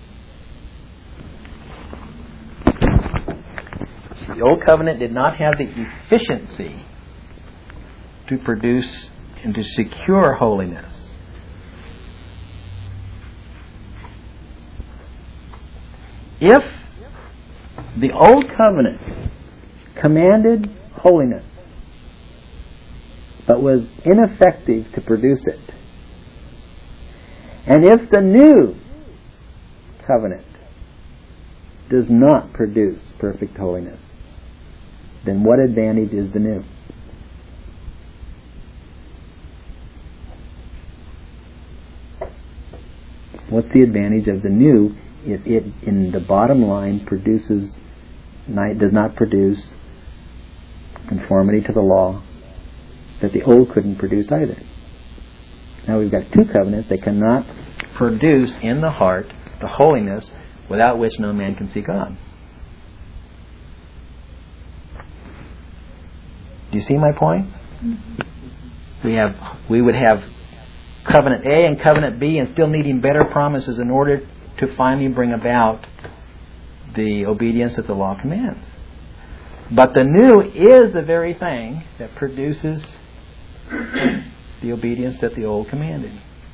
[SPEAKER 1] The Old Covenant did not have the efficiency to produce and to secure holiness. If the Old Covenant commanded holiness, but was ineffective to produce it, and if the New Covenant does not produce perfect holiness, then what advantage is the new? What's the advantage of the new if it, in the bottom line, does not produce conformity to the law that the old couldn't produce either? Now we've got two covenants that cannot produce in the heart the holiness without which no man can see God. Do you see my point? Mm-hmm. We would have covenant A and covenant B and still needing better promises in order to finally bring about the obedience that the law commands. But the new is the very thing that produces the obedience that the old commanded.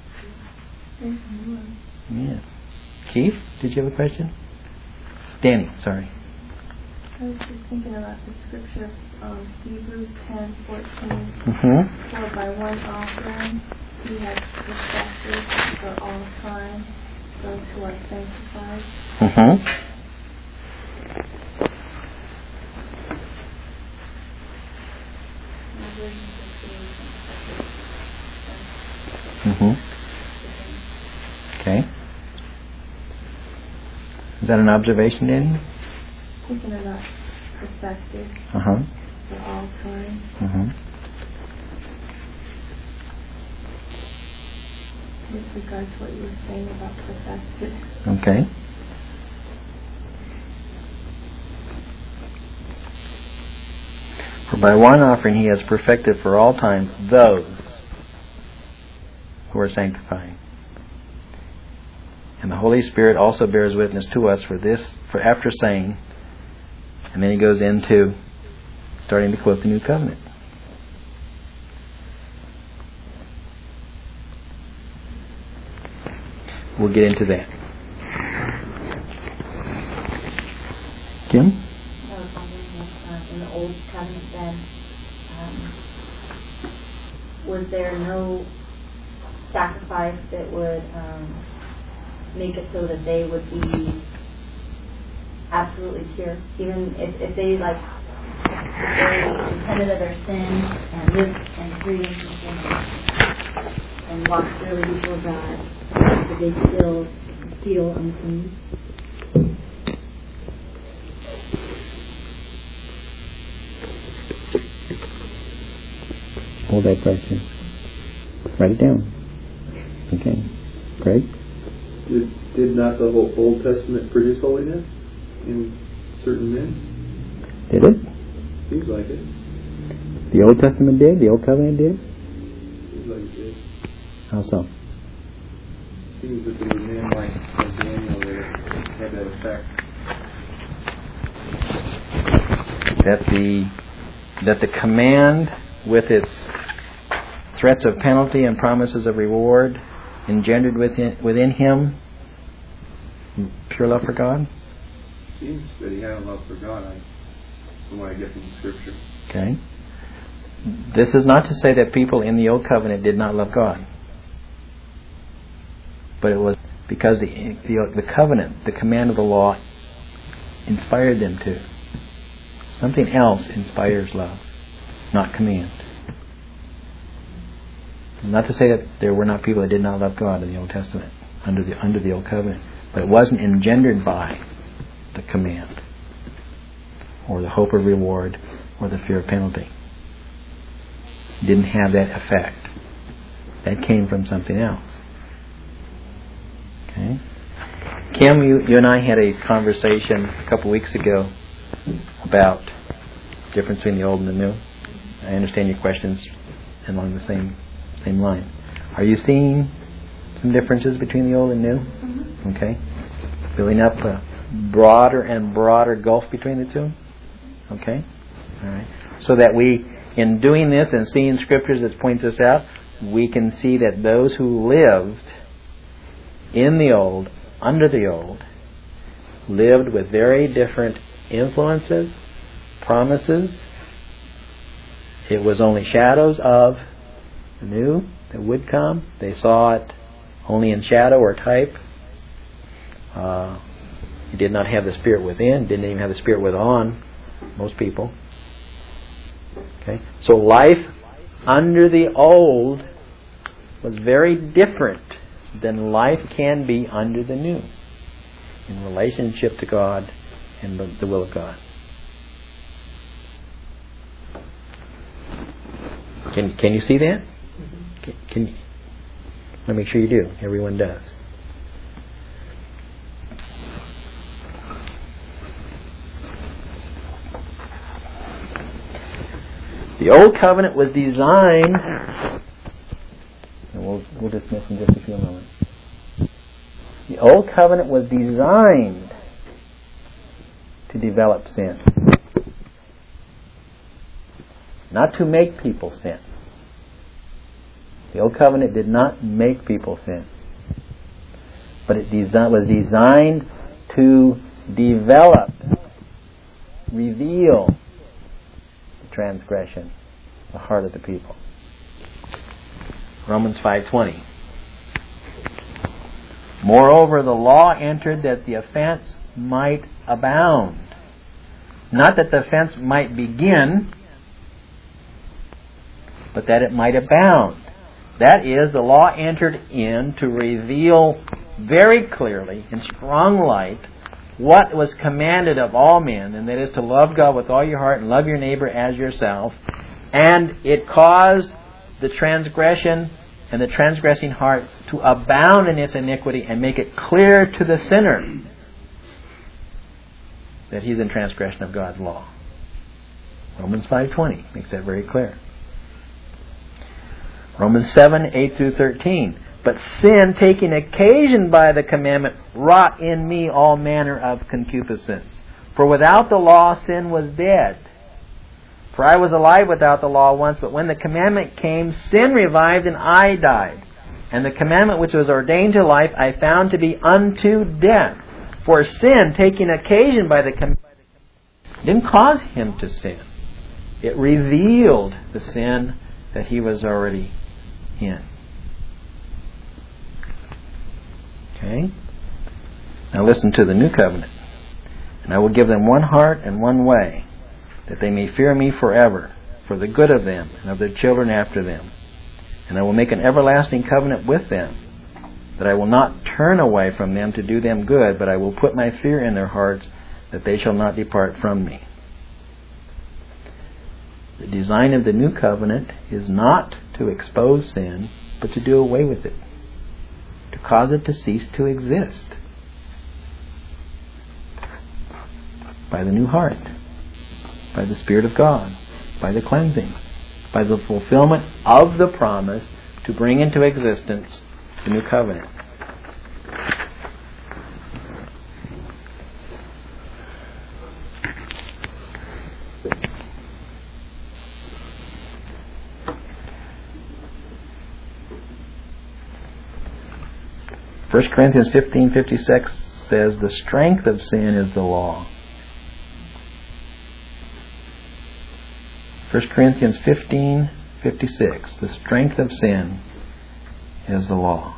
[SPEAKER 1] Yeah. Keith, did you have a question? Danny, sorry.
[SPEAKER 7] I was just thinking about the scripture of Hebrews 10:14.
[SPEAKER 1] Mm-hmm.
[SPEAKER 7] For by one offering He has perfected for all time those who are sanctified.
[SPEAKER 1] Mm-hmm. Mm-hmm. Okay. Is that an observation, Danny?
[SPEAKER 7] Thinking about perfected
[SPEAKER 1] Uh-huh.
[SPEAKER 7] for all time.
[SPEAKER 1] Mm-hmm.
[SPEAKER 7] With regard to what you were saying about perfected.
[SPEAKER 1] Okay. For by one offering he has perfected for all time those who are sanctified. And the Holy Spirit also bears witness to us for this, for after saying, and then he goes into starting to quote the New Covenant. We'll get into that. Kim?
[SPEAKER 6] I was wondering if in the Old Covenant then, was there no sacrifice that would make it so that they would be absolutely pure? Even if they repented of their sin and lived in freedom from sin and walked clearly before God, but they still feel unclean?
[SPEAKER 1] Hold that question. Write it down. Okay. Greg?
[SPEAKER 5] Did not the whole Old Testament produce holiness in certain men?
[SPEAKER 1] Did it?
[SPEAKER 5] Seems like it.
[SPEAKER 1] The Old Testament did? The Old Covenant did?
[SPEAKER 5] Seems like it did.
[SPEAKER 1] How so?
[SPEAKER 5] Seems that there were men like Daniel that had that effect.
[SPEAKER 1] That the command with its threats of penalty and promises of reward engendered within him pure love for God?
[SPEAKER 5] Seems that he had a love for God, from what I get from the Scripture.
[SPEAKER 1] Okay. This is not to say that people in the Old Covenant did not love God. But it was because the covenant, the command of the law, inspired them to. Something else inspires love, not command. Not to say that there were not people that did not love God in the Old Testament, under the Old Covenant, but it wasn't engendered by the command, or the hope of reward, or the fear of penalty. It didn't have that effect. That came from something else. Okay. Kim, you and I had a conversation a couple weeks ago about the difference between the old and the new. I understand your questions along the same line. Are you seeing some differences between the old and new? Mm-hmm. Okay. Building up a broader and broader gulf between the two? Okay. All right. So that we, in doing this and seeing scriptures that point this out, we can see that those who lived in the old, under the old, lived with very different influences, promises. It was only shadows of the new that would come. They saw it only in shadow or type. He did not have the Spirit within, didn't even have the Spirit within, most people. Okay, so life under the old was very different than life can be under the new, in relationship to God and the will of God. Can you see that? Can you? Let me make sure you do. Everyone does. The Old Covenant was designed, and we'll dismiss in just a few moments. The Old Covenant was designed to develop sin, not to make people sin. The Old Covenant did not make people sin, but it was designed to develop, reveal the transgression, the heart of the people. Romans 5:20. Moreover, the law entered that the offense might abound. Not that the offense might begin, but that it might abound. That is, the law entered in to reveal very clearly, in strong light, what was commanded of all men, and that is to love God with all your heart and love your neighbor as yourself. And it caused the transgression and the transgressing heart to abound in its iniquity and make it clear to the sinner that he's in transgression of God's law. Romans 5:20 makes that very clear. Romans 7:8 through 13. But sin, taking occasion by the commandment, wrought in me all manner of concupiscence. For without the law, sin was dead. For I was alive without the law once, but when the commandment came, sin revived and I died. And the commandment which was ordained to life I found to be unto death. For sin, taking occasion by the commandment, didn't cause him to sin. It revealed the sin that he was already in. Okay? Now listen to the new covenant. And I will give them one heart and one way, that they may fear me forever, for the good of them and of their children after them. And I will make an everlasting covenant with them, that I will not turn away from them to do them good, but I will put my fear in their hearts, that they shall not depart from me. The design of the new covenant is not to expose sin, but to do away with it, to cause it to cease to exist by the new heart, by the Spirit of God, by the cleansing, by the fulfillment of the promise to bring into existence the new covenant. First Corinthians 15:56 says, the strength of sin is the law. 1 Corinthians 15:56, the strength of sin is the law.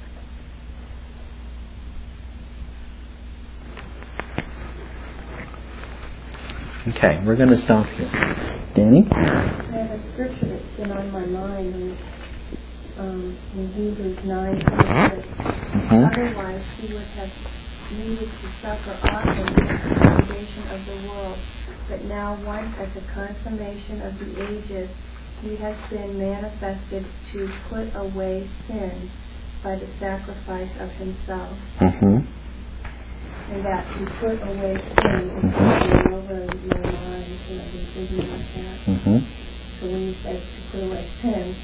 [SPEAKER 1] Okay, we're going to stop here. Danny?
[SPEAKER 7] I have a scripture that's been on my mind in Hebrews 9:26. Otherwise, he would have needed to suffer often in the foundation of the world. But now, once at the consummation of the ages, he has been manifested to put away sin by the sacrifice of himself. And that to put away sin is something over your mind, there's thinking like that. So when you say to put away sin,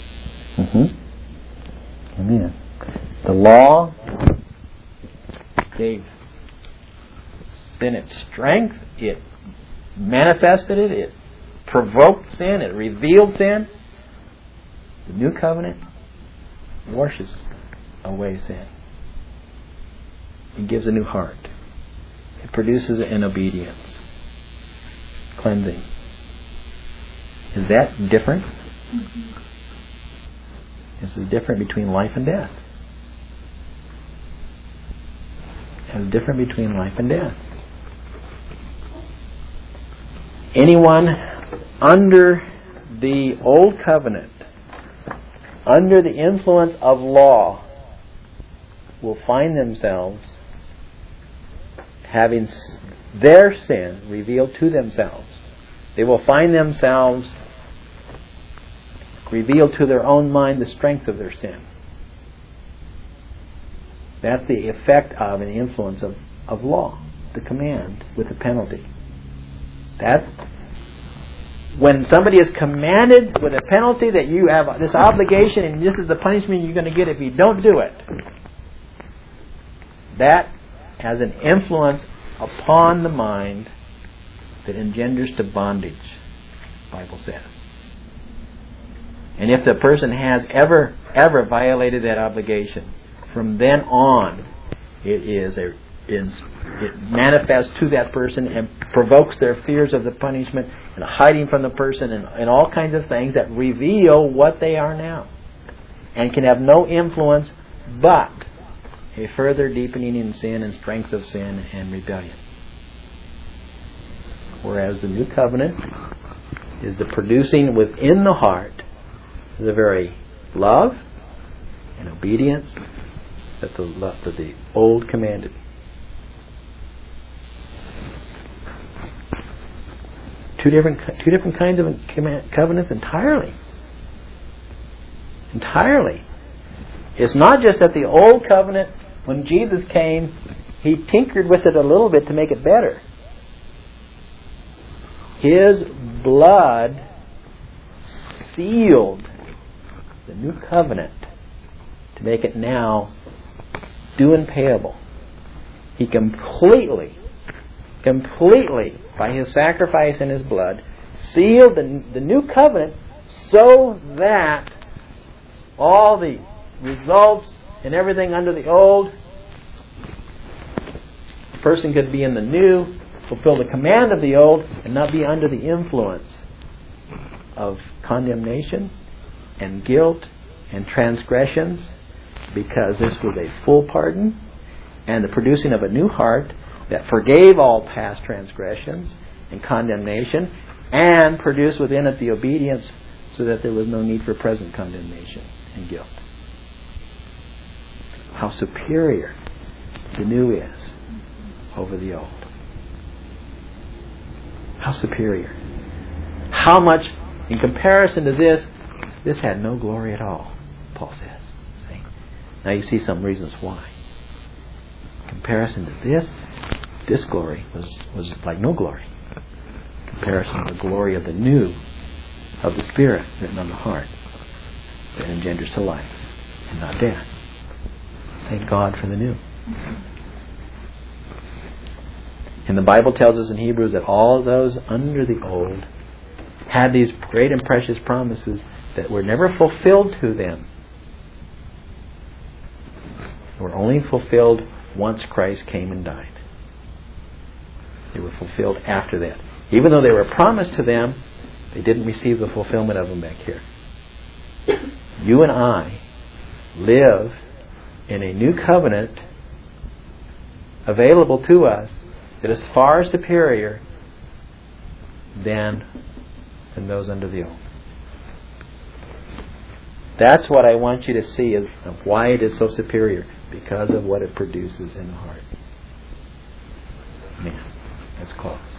[SPEAKER 1] Amen. The law gave sin its strength. It manifested it. It provoked sin. It revealed sin. The new covenant washes away sin. It gives a new heart. It produces an obedience. Cleansing. Is that different? Is it different between life and death? It's different between life and death. Anyone under the old covenant, under the influence of law, will find themselves having their sin revealed to themselves. They will find themselves revealed to their own mind the strength of their sin. That's the effect of and the influence of law, the command with the penalty. That's when somebody is commanded with a penalty that you have this obligation and this is the punishment you're going to get if you don't do it. That has an influence upon the mind that engenders to bondage, the Bible says. And if the person has ever violated that obligation, from then on, it manifests to that person and provokes their fears of the punishment and hiding from the person and all kinds of things that reveal what they are now, and can have no influence but a further deepening in sin and strength of sin and rebellion. Whereas the new covenant is the producing within the heart the very love and obedience that the old commanded. Two different kinds of covenants entirely. It's not just that the old covenant, when Jesus came, he tinkered with it a little bit to make it better. His blood sealed the new covenant to make it now due and payable. He completely, by His sacrifice and His blood, sealed the new covenant so that all the results and everything under the old, a person could be in the new, fulfill the command of the old, and not be under the influence of condemnation and guilt and transgressions, because this was a full pardon and the producing of a new heart that forgave all past transgressions and condemnation and produced within it the obedience so that there was no need for present condemnation and guilt. How superior the new is over the old. How superior. How much, in comparison to this had no glory at all, Paul says. See? Now you see some reasons why. In comparison to this glory was like no glory. In comparison to the glory of the new, of the Spirit written on the heart, that engenders to life and not death. Thank God for the new. And the Bible tells us in Hebrews that all those under the old had these great and precious promises that were never fulfilled to them. They were only fulfilled once Christ came and died. They were fulfilled after that. Even though they were promised to them, they didn't receive the fulfillment of them back here. You and I live in a new covenant available to us that is far superior than those under the old. That's what I want you to see, is why it is so superior, because of what it produces in the heart. Man, let's close.